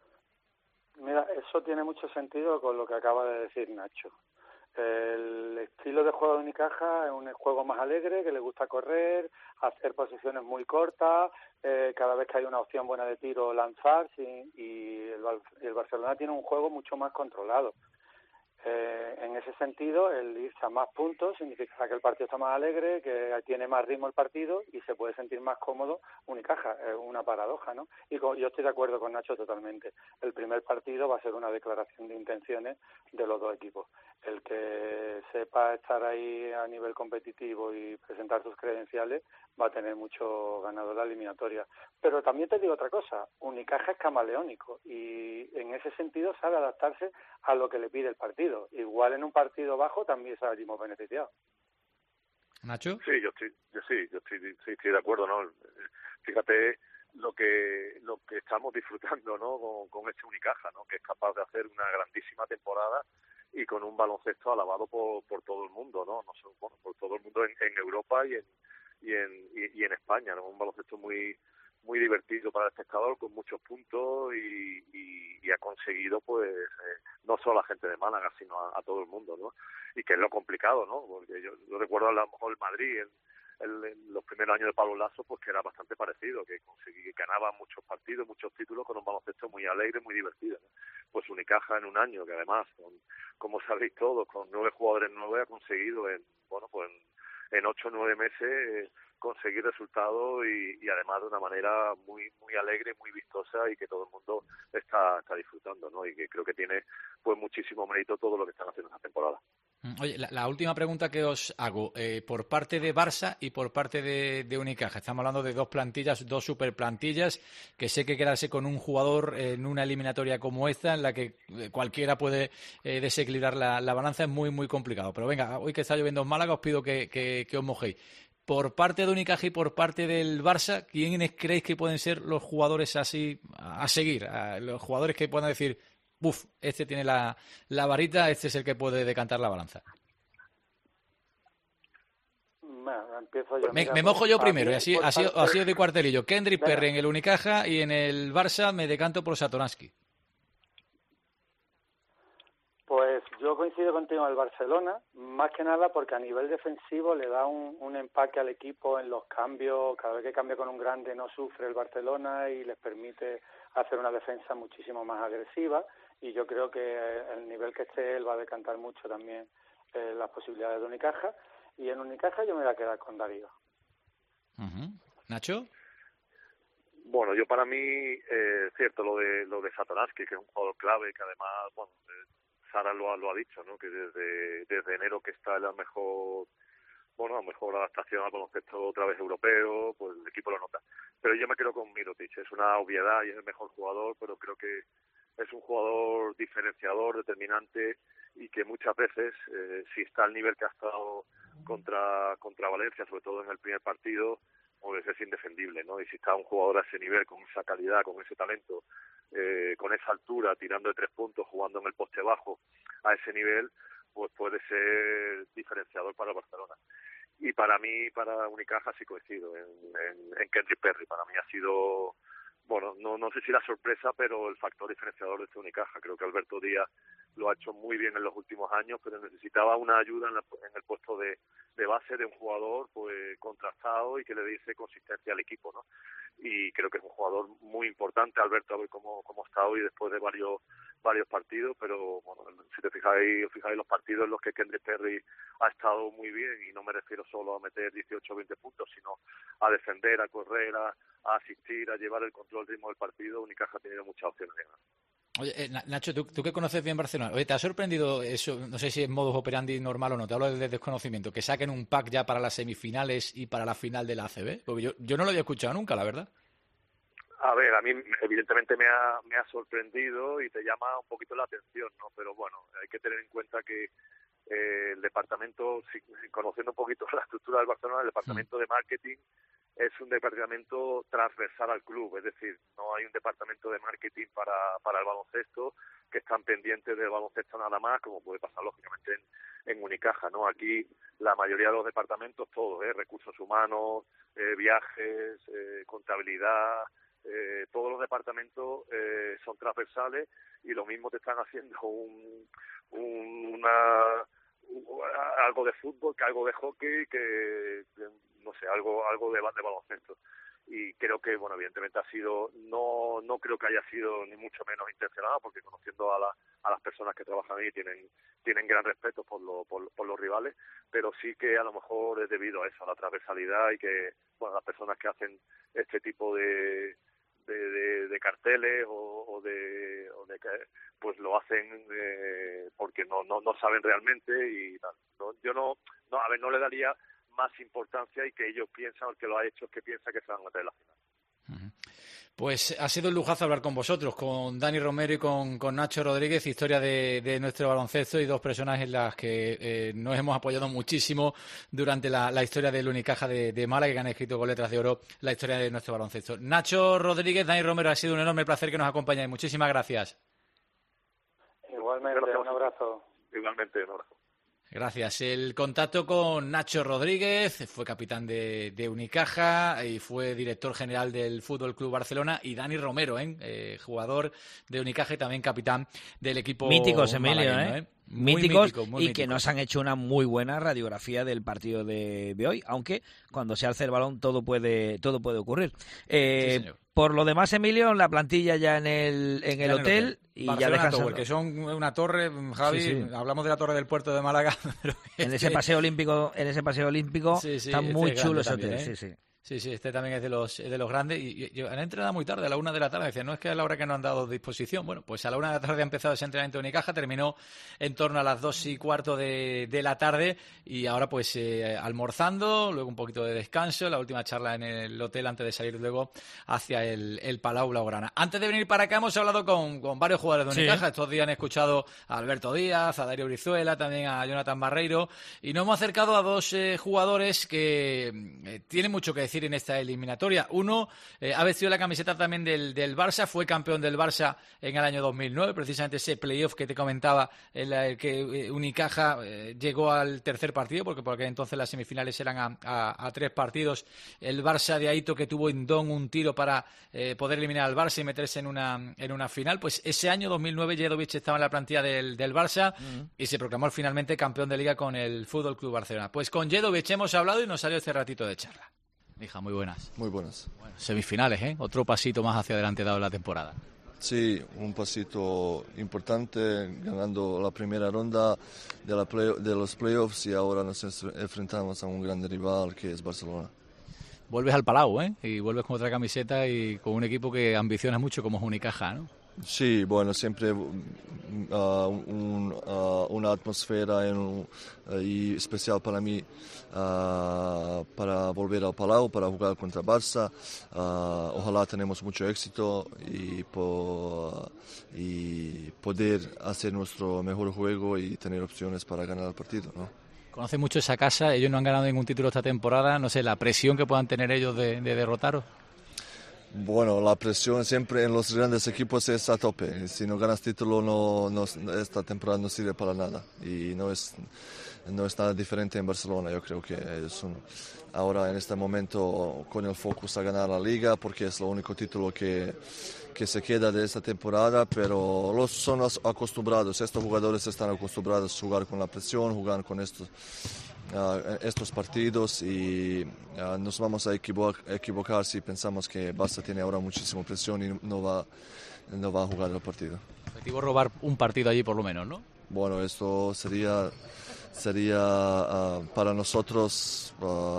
Mira, eso tiene mucho sentido con lo que acaba de decir Nacho. El estilo de juego de Unicaja es un juego más alegre, que le gusta correr, hacer posiciones muy cortas, eh, cada vez que hay una opción buena de tiro lanzar, sí, y el, el Barcelona tiene un juego mucho más controlado. Eh, en ese sentido, el irse a más puntos significa que el partido está más alegre, que tiene más ritmo el partido y se puede sentir más cómodo Unicaja. Es una paradoja, ¿no? Y con, yo estoy de acuerdo con Nacho totalmente. El primer partido va a ser una declaración de intenciones de los dos equipos. El que sepa estar ahí a nivel competitivo y presentar sus credenciales va a tener mucho ganador la eliminatoria. Pero también te digo otra cosa, Unicaja es camaleónico y en ese sentido sabe adaptarse a lo que le pide el partido. Igual en un partido bajo también salimos beneficiados. ¿Nacho? Sí, yo estoy, yo sí, yo estoy, sí, estoy de acuerdo, ¿no? Fíjate lo que lo que estamos disfrutando, ¿no? Con, con este Unicaja, ¿no? Que es capaz de hacer una grandísima temporada y con un baloncesto alabado por, por todo el mundo, ¿no? No solo, bueno, por todo el mundo en, en Europa y en y en, y, y en España, ¿no? Un baloncesto muy muy divertido para el espectador, con muchos puntos y, y, y ha conseguido, pues, eh, no solo a la gente de Málaga, sino a, a todo el mundo, ¿no? Y que es lo complicado, ¿no? Porque yo, yo recuerdo a lo mejor el Madrid en, en, en los primeros años de Pablo Lasso, pues que era bastante parecido, que conseguía, que ganaba muchos partidos, muchos títulos con un baloncesto muy alegre, muy divertido, ¿no? Pues Unicaja en un año, que además, con, como sabéis todos, con nueve jugadores nueve ha conseguido en, bueno, pues en, en ocho o nueve meses eh, conseguir resultados y, y además de una manera muy muy alegre, muy vistosa y que todo el mundo está, está disfrutando, ¿no? Y que creo que tiene pues muchísimo mérito todo lo que están haciendo esta temporada. Oye, la, la última pregunta que os hago, eh, por parte de Barça y por parte de, de Unicaja. Estamos hablando de dos plantillas, dos super plantillas, que sé que quedarse con un jugador en una eliminatoria como esta, en la que cualquiera puede eh, desequilibrar la, la balanza, es muy, muy complicado. Pero venga, hoy que está lloviendo en Málaga, os pido que, que, que os mojéis. Por parte de Unicaja y por parte del Barça, ¿quiénes creéis que pueden ser los jugadores así a seguir? A los jugadores que puedan decir, buf, este tiene la, la varita, este es el que puede decantar la balanza. Bueno, empiezo yo. Me, Mira, me mojo yo por primero, y parte- así, por así, parte- así os doy cuartelillo. Kendrick Venga. Perry en el Unicaja y en el Barça me decanto por Satoransky. Pues yo coincido contigo en el Barcelona, más que nada porque a nivel defensivo le da un, un empaque al equipo en los cambios. Cada vez que cambia con un grande no sufre el Barcelona y les permite hacer una defensa muchísimo más agresiva, y yo creo que el nivel que esté él va a decantar mucho también eh, las posibilidades de Unicaja, y en Unicaja yo me voy a quedar con Darío. Uh-huh. ¿Nacho? Bueno, yo para mí, eh, cierto, lo de lo de Satoransky, que es un jugador clave, que además, bueno, eh, Sara lo ha, lo ha dicho, ¿no? Que desde desde enero que está en la mejor, bueno, la mejor adaptación al baloncesto otra vez europeo, pues el equipo lo nota. Pero yo me quedo con Mirotic, es una obviedad y es el mejor jugador, pero creo que es un jugador diferenciador, determinante, y que muchas veces, eh, si está al nivel que ha estado contra contra Valencia, sobre todo en el primer partido, pues es indefendible, ¿no? Y si está un jugador a ese nivel, con esa calidad, con ese talento, eh, con esa altura, tirando de tres puntos, jugando en el poste bajo, a ese nivel, pues puede ser diferenciador para Barcelona. Y para mí, para Unicaja, sí coincido en, en, en Kendrick Perry. Para mí ha sido, bueno, no no sé si la sorpresa, pero el factor diferenciador de este Unicaja. Creo que Alberto Díaz lo ha hecho muy bien en los últimos años, pero necesitaba una ayuda en, la, en el puesto de, de base de un jugador pues contrastado y que le diese consistencia al equipo, ¿no? Y creo que es un jugador muy importante, Alberto, a ver cómo, cómo está hoy después de varios varios partidos, pero bueno, si te fijáis, os fijáis los partidos en los que Kendrick Perry ha estado muy bien, y no me refiero solo a meter dieciocho o veinte puntos, sino a defender, a correr, a, a asistir, a llevar el control del ritmo del partido. Unicaja ha tenido muchas opciones de ganar. Oye, eh, Nacho, ¿tú, tú que conoces bien Barcelona, oye, ¿te ha sorprendido eso? No sé si es modus operandi normal o no, te hablo del desconocimiento, que saquen un pack ya para las semifinales y para la final de la A C B, porque yo, yo no lo había escuchado nunca, la verdad. A ver, a mí evidentemente me ha, me ha sorprendido y te llama un poquito la atención, ¿no? Pero bueno, hay que tener en cuenta que eh, el departamento, si, conociendo un poquito la estructura del Barcelona, el departamento de marketing es un departamento transversal al club, es decir, no hay un departamento de marketing para, para el baloncesto que están pendientes del baloncesto nada más, como puede pasar lógicamente en, en Unicaja, ¿no? Aquí la mayoría de los departamentos, todos, ¿eh? Recursos humanos, eh, viajes, eh, contabilidad, eh, todos los departamentos eh, son transversales, y lo mismo te están haciendo un, un una algo de fútbol que algo de hockey, que, que no sé, algo algo de, de baloncesto. Y creo que, bueno, evidentemente ha sido, no no creo que haya sido ni mucho menos intencionado, porque conociendo a, la, a las personas que trabajan ahí tienen tienen gran respeto por, lo, por, por los rivales, pero sí que a lo mejor es debido a eso, a la transversalidad, y que, bueno, las personas que hacen este tipo de de, de, de carteles o, o de o de que pues lo hacen eh, porque no no no saben realmente y tal. No, yo no no a ver no le daría más importancia, y que ellos piensan, el que lo ha hecho es que piensa que se van a meter en la final. Pues ha sido un lujazo hablar con vosotros, con Dani Romero y con, con Nacho Rodríguez, historia de, de nuestro baloncesto, y dos personas en las que eh, nos hemos apoyado muchísimo durante la, la historia del Unicaja de, de Málaga, que han escrito con letras de oro la historia de nuestro baloncesto. Nacho Rodríguez, Dani Romero, ha sido un enorme placer que nos acompañéis. Muchísimas gracias. Igualmente, Gracias. un abrazo. Igualmente, un abrazo. Gracias. El contacto con Nacho Rodríguez, fue capitán de, de Unicaja y fue director general del F C Barcelona, y Dani Romero, ¿eh? Eh, jugador de Unicaja y también capitán del equipo míticos, Emilio, malagueño, ¿eh? ¿eh? Muy míticos mítico, muy y mítico. Que nos han hecho una muy buena radiografía del partido de, de hoy, aunque cuando se alce el balón todo puede todo puede ocurrir. Eh, Sí, señor. por lo demás, Emilio, la plantilla ya en el en el Ya hotel y Barcelona ya descansando. Tower, que son una torre, Javi, Sí, sí. hablamos de la torre del puerto de Málaga, pero En ese este- paseo olímpico, en ese paseo olímpico Sí, sí, está este muy es chulo grande ese hotel, también, ¿eh? sí, sí. Sí, sí, este también es de los es de los grandes. Y, y, y han entrenado muy tarde, a la una de la tarde. Decían, no es que a la hora que nos han dado disposición. Bueno, pues a la una de la tarde ha empezado ese entrenamiento de Unicaja, terminó en torno a las dos y cuarto de, de la tarde. Y ahora, pues, eh, almorzando, luego un poquito de descanso, la última charla en el hotel antes de salir luego hacia el, el Palau Blaugrana. Antes de venir para acá, hemos hablado con, con varios jugadores de Unicaja. Sí. Estos días han escuchado a Alberto Díaz, a Darío Brizuela, también a Jonathan Barreiro. Y nos hemos acercado a dos eh, jugadores que eh, tienen mucho que decir en esta eliminatoria. Uno eh, ha vestido la camiseta también del, del Barça, fue campeón del Barça en el año dos mil nueve, precisamente ese playoff que te comentaba, en el que eh, Unicaja eh, llegó al tercer partido, porque por aquel entonces las semifinales eran a, a, a tres partidos. El Barça de Aito, que tuvo en Don un tiro para eh, poder eliminar al Barça y meterse en una, en una final. Pues ese año dos mil nueve Jedovic estaba en la plantilla del, del Barça Mm. y se proclamó finalmente campeón de Liga con el F C Barcelona. Pues con Jedovic hemos hablado y nos salió este ratito de charla. Hija, muy buenas. Muy buenas. Bueno, semifinales, ¿eh? Otro pasito más hacia adelante dado en la temporada. Sí, un pasito importante, ganando la primera ronda de, la play, de los playoffs, y ahora nos enfrentamos a un gran rival que es Barcelona. Vuelves al Palau, ¿eh? Y vuelves con otra camiseta y con un equipo que ambiciona mucho como es Unicaja, ¿no? Sí, bueno, siempre uh, un, uh, una atmósfera en un, uh, y especial para mí uh, para volver al Palau, para jugar contra Barça. Uh, ojalá tenemos mucho éxito y, po, y poder hacer nuestro mejor juego y tener opciones para ganar el partido, ¿no? Conoce mucho esa casa, ellos no han ganado ningún título esta temporada, no sé, la presión que puedan tener ellos de, de derrotaros. Bueno, la presión siempre en los grandes equipos es a tope. Si no ganas título, no, no, esta temporada no sirve para nada. Y no es, no es nada diferente en Barcelona. Yo creo que es un, ahora en este momento con el focus a ganar la Liga, porque es el único título que, que se queda de esta temporada, pero los son acostumbrados. Estos jugadores están acostumbrados a jugar con la presión, jugar con estos... Uh, estos partidos y uh, nos vamos a equivo equivocar si pensamos que Barça tiene ahora muchísima presión y no va, no va a jugar el partido. Objetivo robar un partido allí por lo menos, ¿no? Bueno, esto sería, sería uh, para nosotros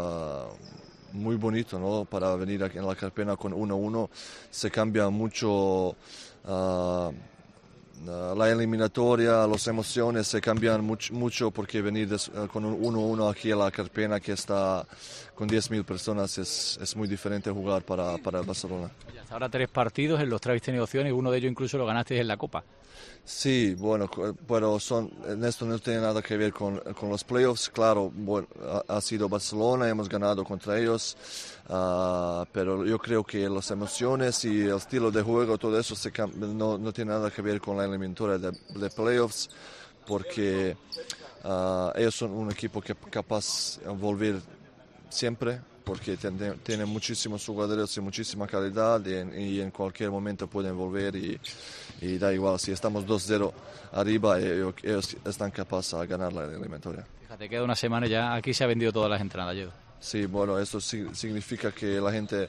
uh, muy bonito, ¿no? Para venir aquí en la Carpena con uno a uno se cambia mucho. Uh, La eliminatoria, las emociones se cambian mucho, mucho porque venir des, con un uno a uno aquí a la Carpena, que está con diez mil personas, es, es muy diferente jugar para, para el Barcelona. Oye, hasta ahora tres partidos, en los tres habéis tenido opciones y uno de ellos incluso lo ganasteis en la Copa. Sí, bueno, pero son, esto no tiene nada que ver con, con los playoffs. Claro, bueno, ha, ha sido Barcelona, hemos ganado contra ellos, uh, pero yo creo que las emociones y el estilo de juego, todo eso se, no, no tiene nada que ver con la eliminatoria de, de playoffs, porque uh, ellos son un equipo que capaz de volver siempre, porque tienen, tienen muchísimos jugadores y muchísima calidad y en, y en cualquier momento pueden volver y, y da igual, si estamos dos cero arriba, ellos, ellos están capaces de ganar la eliminatoria. Fíjate, queda una semana ya, aquí se ha vendido todas las entradas, yo. Sí, bueno, eso significa que la gente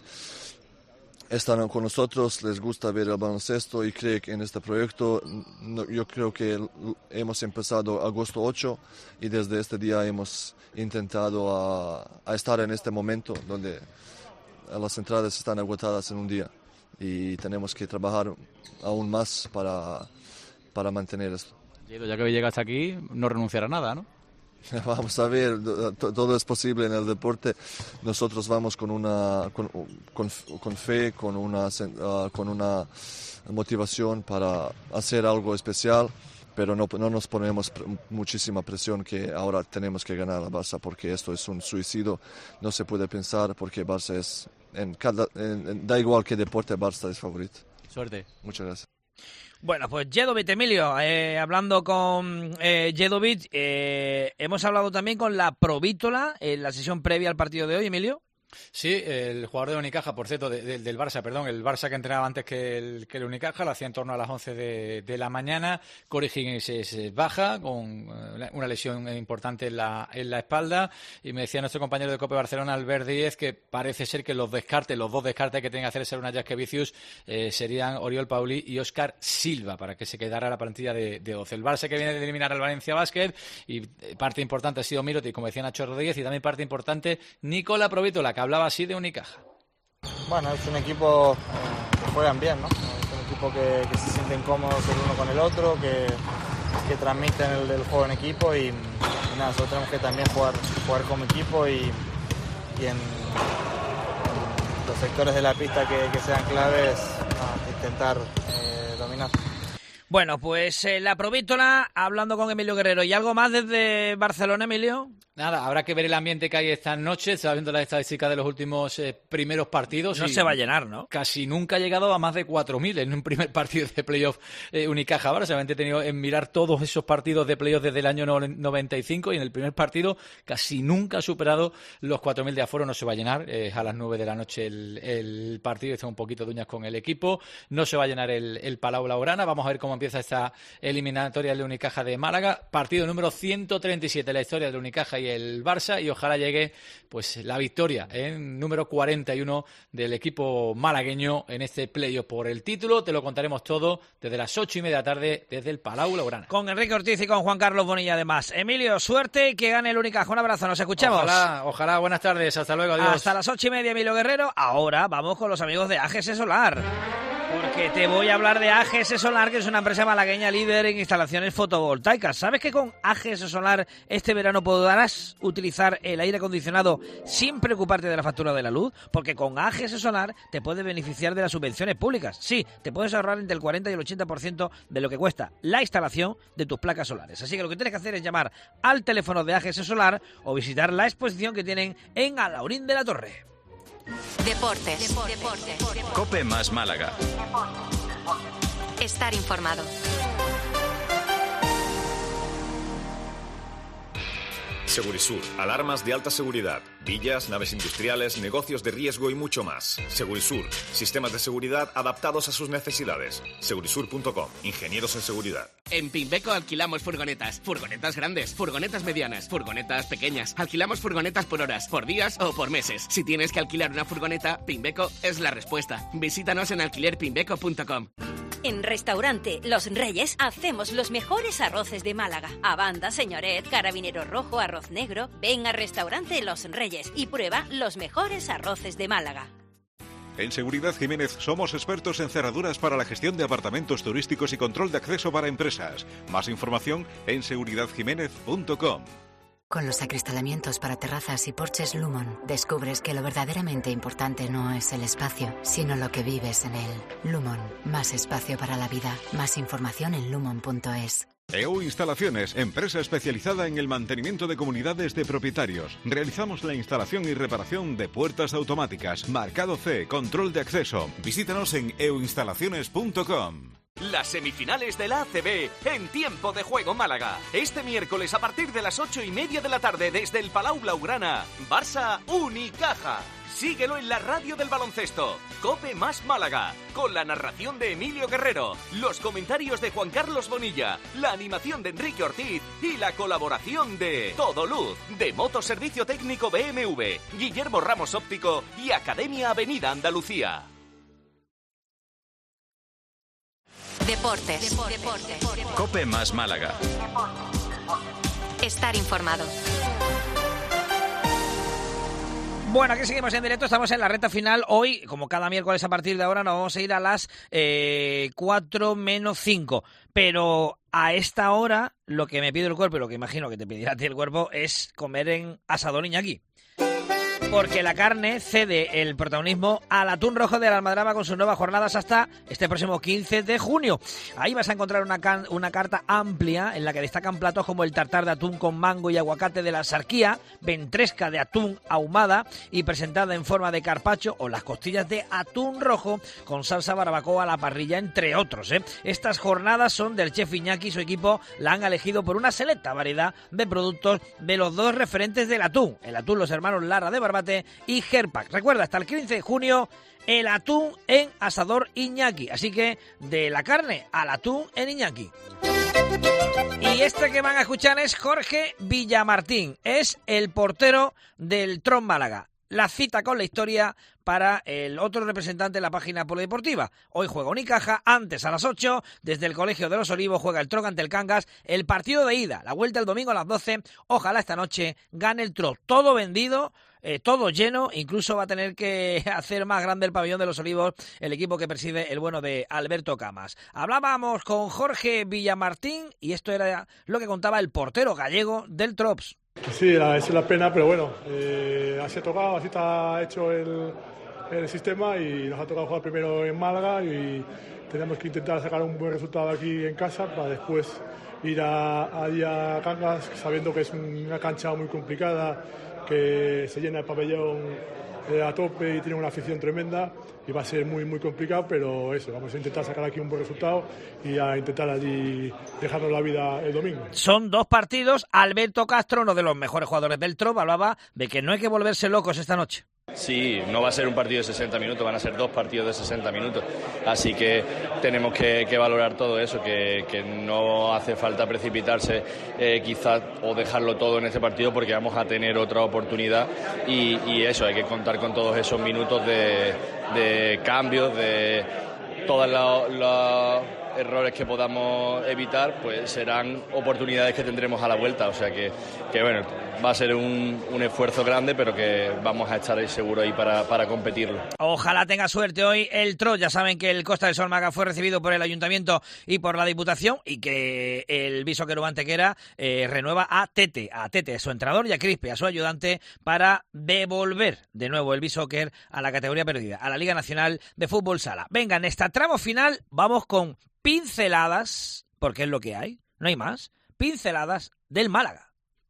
está con nosotros, les gusta ver el baloncesto y cree que en este proyecto. Yo creo que hemos empezado agosto ocho y desde este día hemos intentado a, a estar en este momento donde las entradas están agotadas en un día y tenemos que trabajar aún más para, para mantener esto. Ya que llega hasta aquí, no renunciará a nada, ¿no? Vamos a ver, todo es posible en el deporte. Nosotros vamos con una con, con, con fe, con una, uh, con una motivación para hacer algo especial, pero no, no nos ponemos muchísima presión que ahora tenemos que ganar a Barça, porque esto es un suicidio. No se puede pensar, porque Barça es, en cada, en, en, da igual qué deporte, Barça es favorito. Suerte. Muchas gracias. Bueno, pues Jedovic, Emilio, eh, hablando con eh, Jedovic, eh, hemos hablado también con la Provítola en la sesión previa al partido de hoy, Emilio. Sí, el jugador de Unicaja, por cierto, de, de, del Barça, perdón, el Barça que entrenaba antes que el, que el Unicaja, lo hacía en torno a las once de, de la mañana. Corey Higgins es baja, con una lesión importante en la, en la espalda, y me decía nuestro compañero de COPE Barcelona, Albert Díez, que parece ser que los descartes, los dos descartes que tienen que hacer Seruna Jaskevicius eh, serían Oriol Pauli y Óscar Silva, para que se quedara la plantilla de, de doce. El Barça que viene de eliminar al Valencia Basket, y parte importante ha sido Mirotic, como decía Nacho Rodríguez, y también parte importante Nicola Provítola, que hablaba así de Unicaja. Bueno, es un equipo eh, que juegan bien, ¿no? Es un equipo que, que se sienten cómodos el uno con el otro, que, que transmiten el, el juego en equipo y, y nada, nosotros tenemos que también jugar, jugar como equipo y, y en, en los sectores de la pista que, que sean claves, no, intentar eh, dominar. Bueno, pues eh, la Provítola hablando con Emilio Guerrero. ¿Y algo más desde Barcelona, Emilio? Nada, habrá que ver el ambiente que hay esta noche. Estaba viendo las estadísticas de los últimos eh, primeros partidos. No y se va a llenar, ¿no? Casi nunca ha llegado a más de cuatro mil en un primer partido de playoff eh, Unicaja. Ahora solamente he tenido en mirar todos esos partidos de playoff desde el año noventa y cinco, y en el primer partido casi nunca ha superado los cuatro mil de aforo. No se va a llenar. Es eh, a las nueve de la noche el, el partido. Está un poquito de uñas con el equipo. No se va a llenar el, el Palau Blaugrana. Vamos a ver cómo empieza esta eliminatoria de Unicaja de Málaga. Partido número ciento treinta y siete en la historia de Unicaja y el Barça, y ojalá llegue pues la victoria en ¿eh? número cuarenta y uno del equipo malagueño en este playoff por el título. Te lo contaremos todo desde las ocho y media de la tarde desde el Palau Blaugrana. Con Enrique Ortiz y con Juan Carlos Bonilla además. Emilio, suerte y que gane el Unicaja. Un abrazo, nos escuchamos. Ojalá, ojalá, buenas tardes, hasta luego, adiós. Hasta las ocho y media, Emilio Guerrero. Ahora vamos con los amigos de A G S Solar, porque te voy a hablar de A G S Solar, que es una empresa malagueña líder en instalaciones fotovoltaicas. ¿Sabes que con A G S Solar este verano podrás utilizar el aire acondicionado sin preocuparte de la factura de la luz? Porque con A G S Solar te puedes beneficiar de las subvenciones públicas. Sí, te puedes ahorrar entre el cuarenta y el ochenta por ciento de lo que cuesta la instalación de tus placas solares. Así que lo que tienes que hacer es llamar al teléfono de A G S Solar o visitar la exposición que tienen en Alhaurín de la Torre. Deportes. Deportes. Deportes. COPE más Málaga. Estar informado. Segurisur, alarmas de alta seguridad, villas, naves industriales, negocios de riesgo y mucho más. Segurisur, sistemas de seguridad adaptados a sus necesidades. Segurisur punto com, ingenieros en seguridad. En Pimbeco alquilamos furgonetas, furgonetas grandes, furgonetas medianas, furgonetas pequeñas. Alquilamos furgonetas por horas, por días o por meses. Si tienes que alquilar una furgoneta, Pimbeco es la respuesta. Visítanos en alquiler pimbeco punto com. En Restaurante Los Reyes hacemos los mejores arroces de Málaga. Abanda, señoret, carabinero rojo, arroz negro. Ven a Restaurante Los Reyes y prueba los mejores arroces de Málaga. En Seguridad Jiménez somos expertos en cerraduras para la gestión de apartamentos turísticos y control de acceso para empresas. Más información en seguridad jiménez punto com. Con los acristalamientos para terrazas y porches Lumon, descubres que lo verdaderamente importante no es el espacio, sino lo que vives en él. Lumon, más espacio para la vida. Más información en lumon punto es. E U Instalaciones, empresa especializada en el mantenimiento de comunidades de propietarios. Realizamos la instalación y reparación de puertas automáticas, marcado C, control de acceso. Visítanos en e u instalaciones punto com. Las semifinales de la A C B en Tiempo de Juego Málaga. Este miércoles a partir de las ocho y media de la tarde desde el Palau Blaugrana. Barça Unicaja. Síguelo en la radio del baloncesto. COPE más Málaga. Con la narración de Emilio Guerrero, los comentarios de Juan Carlos Bonilla, la animación de Enrique Ortiz y la colaboración de Todo Luz, de Motoservicio Técnico B M W, Guillermo Ramos Óptico y Academia Avenida Andalucía. Deportes. Deportes. COPE más Málaga. Estar informado. Bueno, aquí seguimos en directo, estamos en la recta final. Hoy, como cada miércoles a partir de ahora, nos vamos a ir a las eh, cuatro menos cinco. Pero a esta hora, lo que me pide el cuerpo y lo que imagino que te pedirá a ti el cuerpo es comer en Asador Iñaki. porque la carne cede el protagonismo al atún rojo de la Almadraba con sus nuevas jornadas hasta este próximo quince de junio. Ahí vas a encontrar una, can- una carta amplia en la que destacan platos como el tartar de atún con mango y aguacate de la Sarquía, ventresca de atún ahumada y presentada en forma de carpaccio, o las costillas de atún rojo con salsa barbacoa a la parrilla, entre otros, ¿eh? Estas jornadas son del chef Iñaki y su equipo la han elegido por una selecta variedad de productos de los dos referentes del atún, el atún Los Hermanos Lara de Barbate y Gerpac. Recuerda, hasta el quince de junio el atún en Asador Iñaki, así que de la carne al atún en Iñaki. Y este que van a escuchar es Jorge Villamartín, es el portero del Tron Málaga. La cita con la historia para el otro representante de la página polideportiva. Hoy juega Unicaja, antes a las ocho, desde el Colegio de los Olivos juega el Tron ante el Cangas, el partido de ida, la vuelta el domingo a las doce, ojalá esta noche gane el Tron, todo vendido, eh, todo lleno, incluso va a tener que hacer más grande el pabellón de los Olivos, el equipo que preside el bueno de Alberto Camas. Hablábamos con Jorge Villamartín y esto era lo que contaba el portero gallego del Trops. Sí, esa es la pena, pero bueno, eh, así ha tocado, así está hecho el, el sistema y nos ha tocado jugar primero en Málaga y tenemos que intentar sacar un buen resultado aquí en casa para después ir a, allí a Cangas, sabiendo que es una cancha muy complicada, que se llena el pabellón eh, a tope y tiene una afición tremenda y va a ser muy muy complicado, pero eso, vamos a intentar sacar aquí un buen resultado y a intentar allí dejarnos la vida el domingo. Son dos partidos. Alberto Castro, uno de los mejores jugadores del Trop, hablaba de que no hay que volverse locos esta noche. Sí, no va a ser un partido de sesenta minutos, van a ser dos partidos de sesenta minutos, así que tenemos que, que valorar todo eso, que, que no hace falta precipitarse eh, quizás o dejarlo todo en este partido porque vamos a tener otra oportunidad y, y eso, hay que contar con todos esos minutos de, de cambios, de todos los, los errores que podamos evitar, pues serán oportunidades que tendremos a la vuelta, o sea que, que bueno, va a ser un, un esfuerzo grande, pero que vamos a estar ahí seguro ahí para, para competirlo. Ojalá tenga suerte hoy el Tro. Ya saben que el Costa del Sol Málaga fue recibido por el Ayuntamiento y por la Diputación y que el Viso Querubán Antequera eh, renueva a Tete, a Tete, su entrenador, y a Crispe, a su ayudante, para devolver de nuevo el Bishoker a la categoría perdida, a la Liga Nacional de Fútbol Sala. Venga, en esta tramo final vamos con pinceladas, porque es lo que hay, no hay más, pinceladas del Málaga.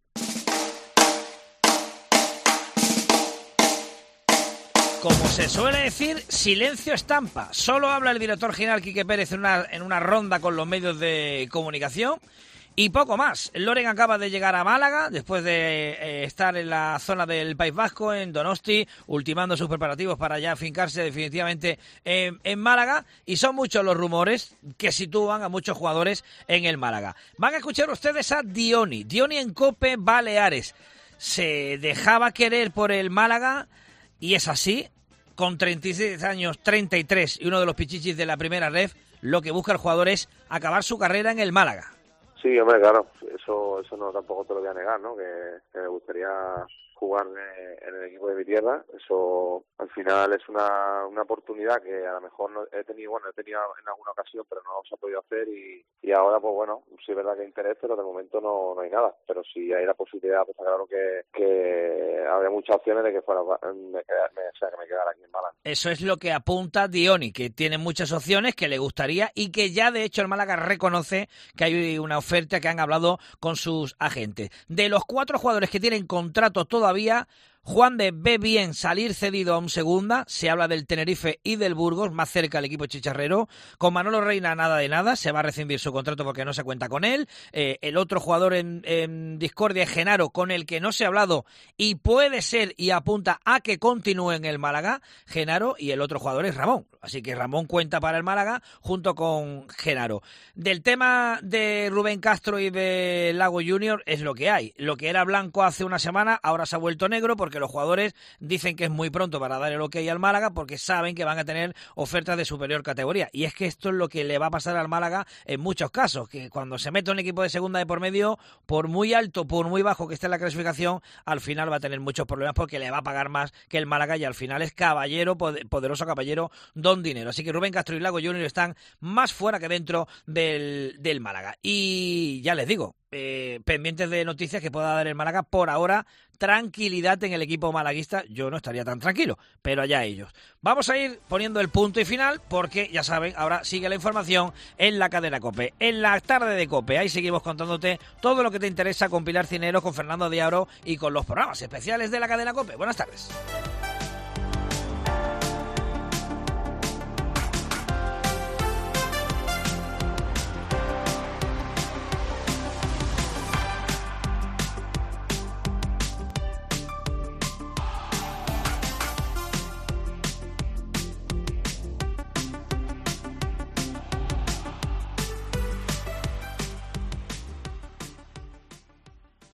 Como se suele decir, silencio estampa. Solo habla el director general Quique Pérez en una, en una ronda con los medios de comunicación y poco más. Loren acaba de llegar a Málaga después de eh, estar en la zona del País Vasco, en Donosti, ultimando sus preparativos para ya afincarse definitivamente en, en Málaga, y son muchos los rumores que sitúan a muchos jugadores en el Málaga. Van a escuchar ustedes a Dioni, Dioni en Cope Baleares. Se dejaba querer por el Málaga y es así, con treinta y seis años, treinta y tres y uno de los pichichis de la primera ref, lo que busca el jugador es acabar su carrera en el Málaga. Sí, hombre, claro, eso eso no tampoco te lo voy a negar, ¿no? Que, que me gustaría jugar en el equipo de mi tierra. Eso al final es una, una oportunidad que a lo mejor no he tenido, bueno, he tenido en alguna ocasión, pero no se ha podido hacer y, y ahora, pues bueno, sí es verdad que hay interés, pero de momento no, no hay nada. Pero si hay la posibilidad, pues claro que, que habría muchas opciones de que fuera, me, quedarme, o sea, que me quedara aquí en Málaga. Eso es lo que apunta Dioni, que tiene muchas opciones, que le gustaría y que ya de hecho el Málaga reconoce que hay una oferta, que han hablado con sus agentes. De los cuatro jugadores que tienen contrato todavía, Juan de ve bien salir cedido a un segunda, se habla del Tenerife y del Burgos, más cerca el equipo chicharrero. Con Manolo Reina nada de nada, se va a rescindir su contrato porque no se cuenta con él. Eh, el otro jugador en, en discordia es Genaro, con el que no se ha hablado y puede ser y apunta a que continúe en el Málaga, Genaro, y el otro jugador es Ramón. Así que Ramón cuenta para el Málaga junto con Genaro. Del tema de Rubén Castro y de Lago Junior es lo que hay. Lo que era blanco hace una semana ahora se ha vuelto negro porque los jugadores dicen que es muy pronto para dar el ok al Málaga porque saben que van a tener ofertas de superior categoría. Y es que esto es lo que le va a pasar al Málaga en muchos casos, que cuando se mete un equipo de segunda de por medio, por muy alto, por muy bajo que esté en la clasificación, al final va a tener muchos problemas porque le va a pagar más que el Málaga y al final es caballero, poderoso caballero, don dinero. Así que Rubén Castro y Lago Junior están más fuera que dentro del, del Málaga. Y ya les digo, eh, pendientes de noticias que pueda dar el Málaga. Por ahora, tranquilidad en el equipo malaguista. Yo no estaría tan tranquilo, pero allá ellos. Vamos a ir poniendo el punto y final porque, ya saben, ahora sigue la información en la cadena COPE. En la tarde de COPE, ahí seguimos contándote todo lo que te interesa con Pilar Cineros, con Fernando Diaro y con los programas especiales de la cadena COPE. Buenas tardes.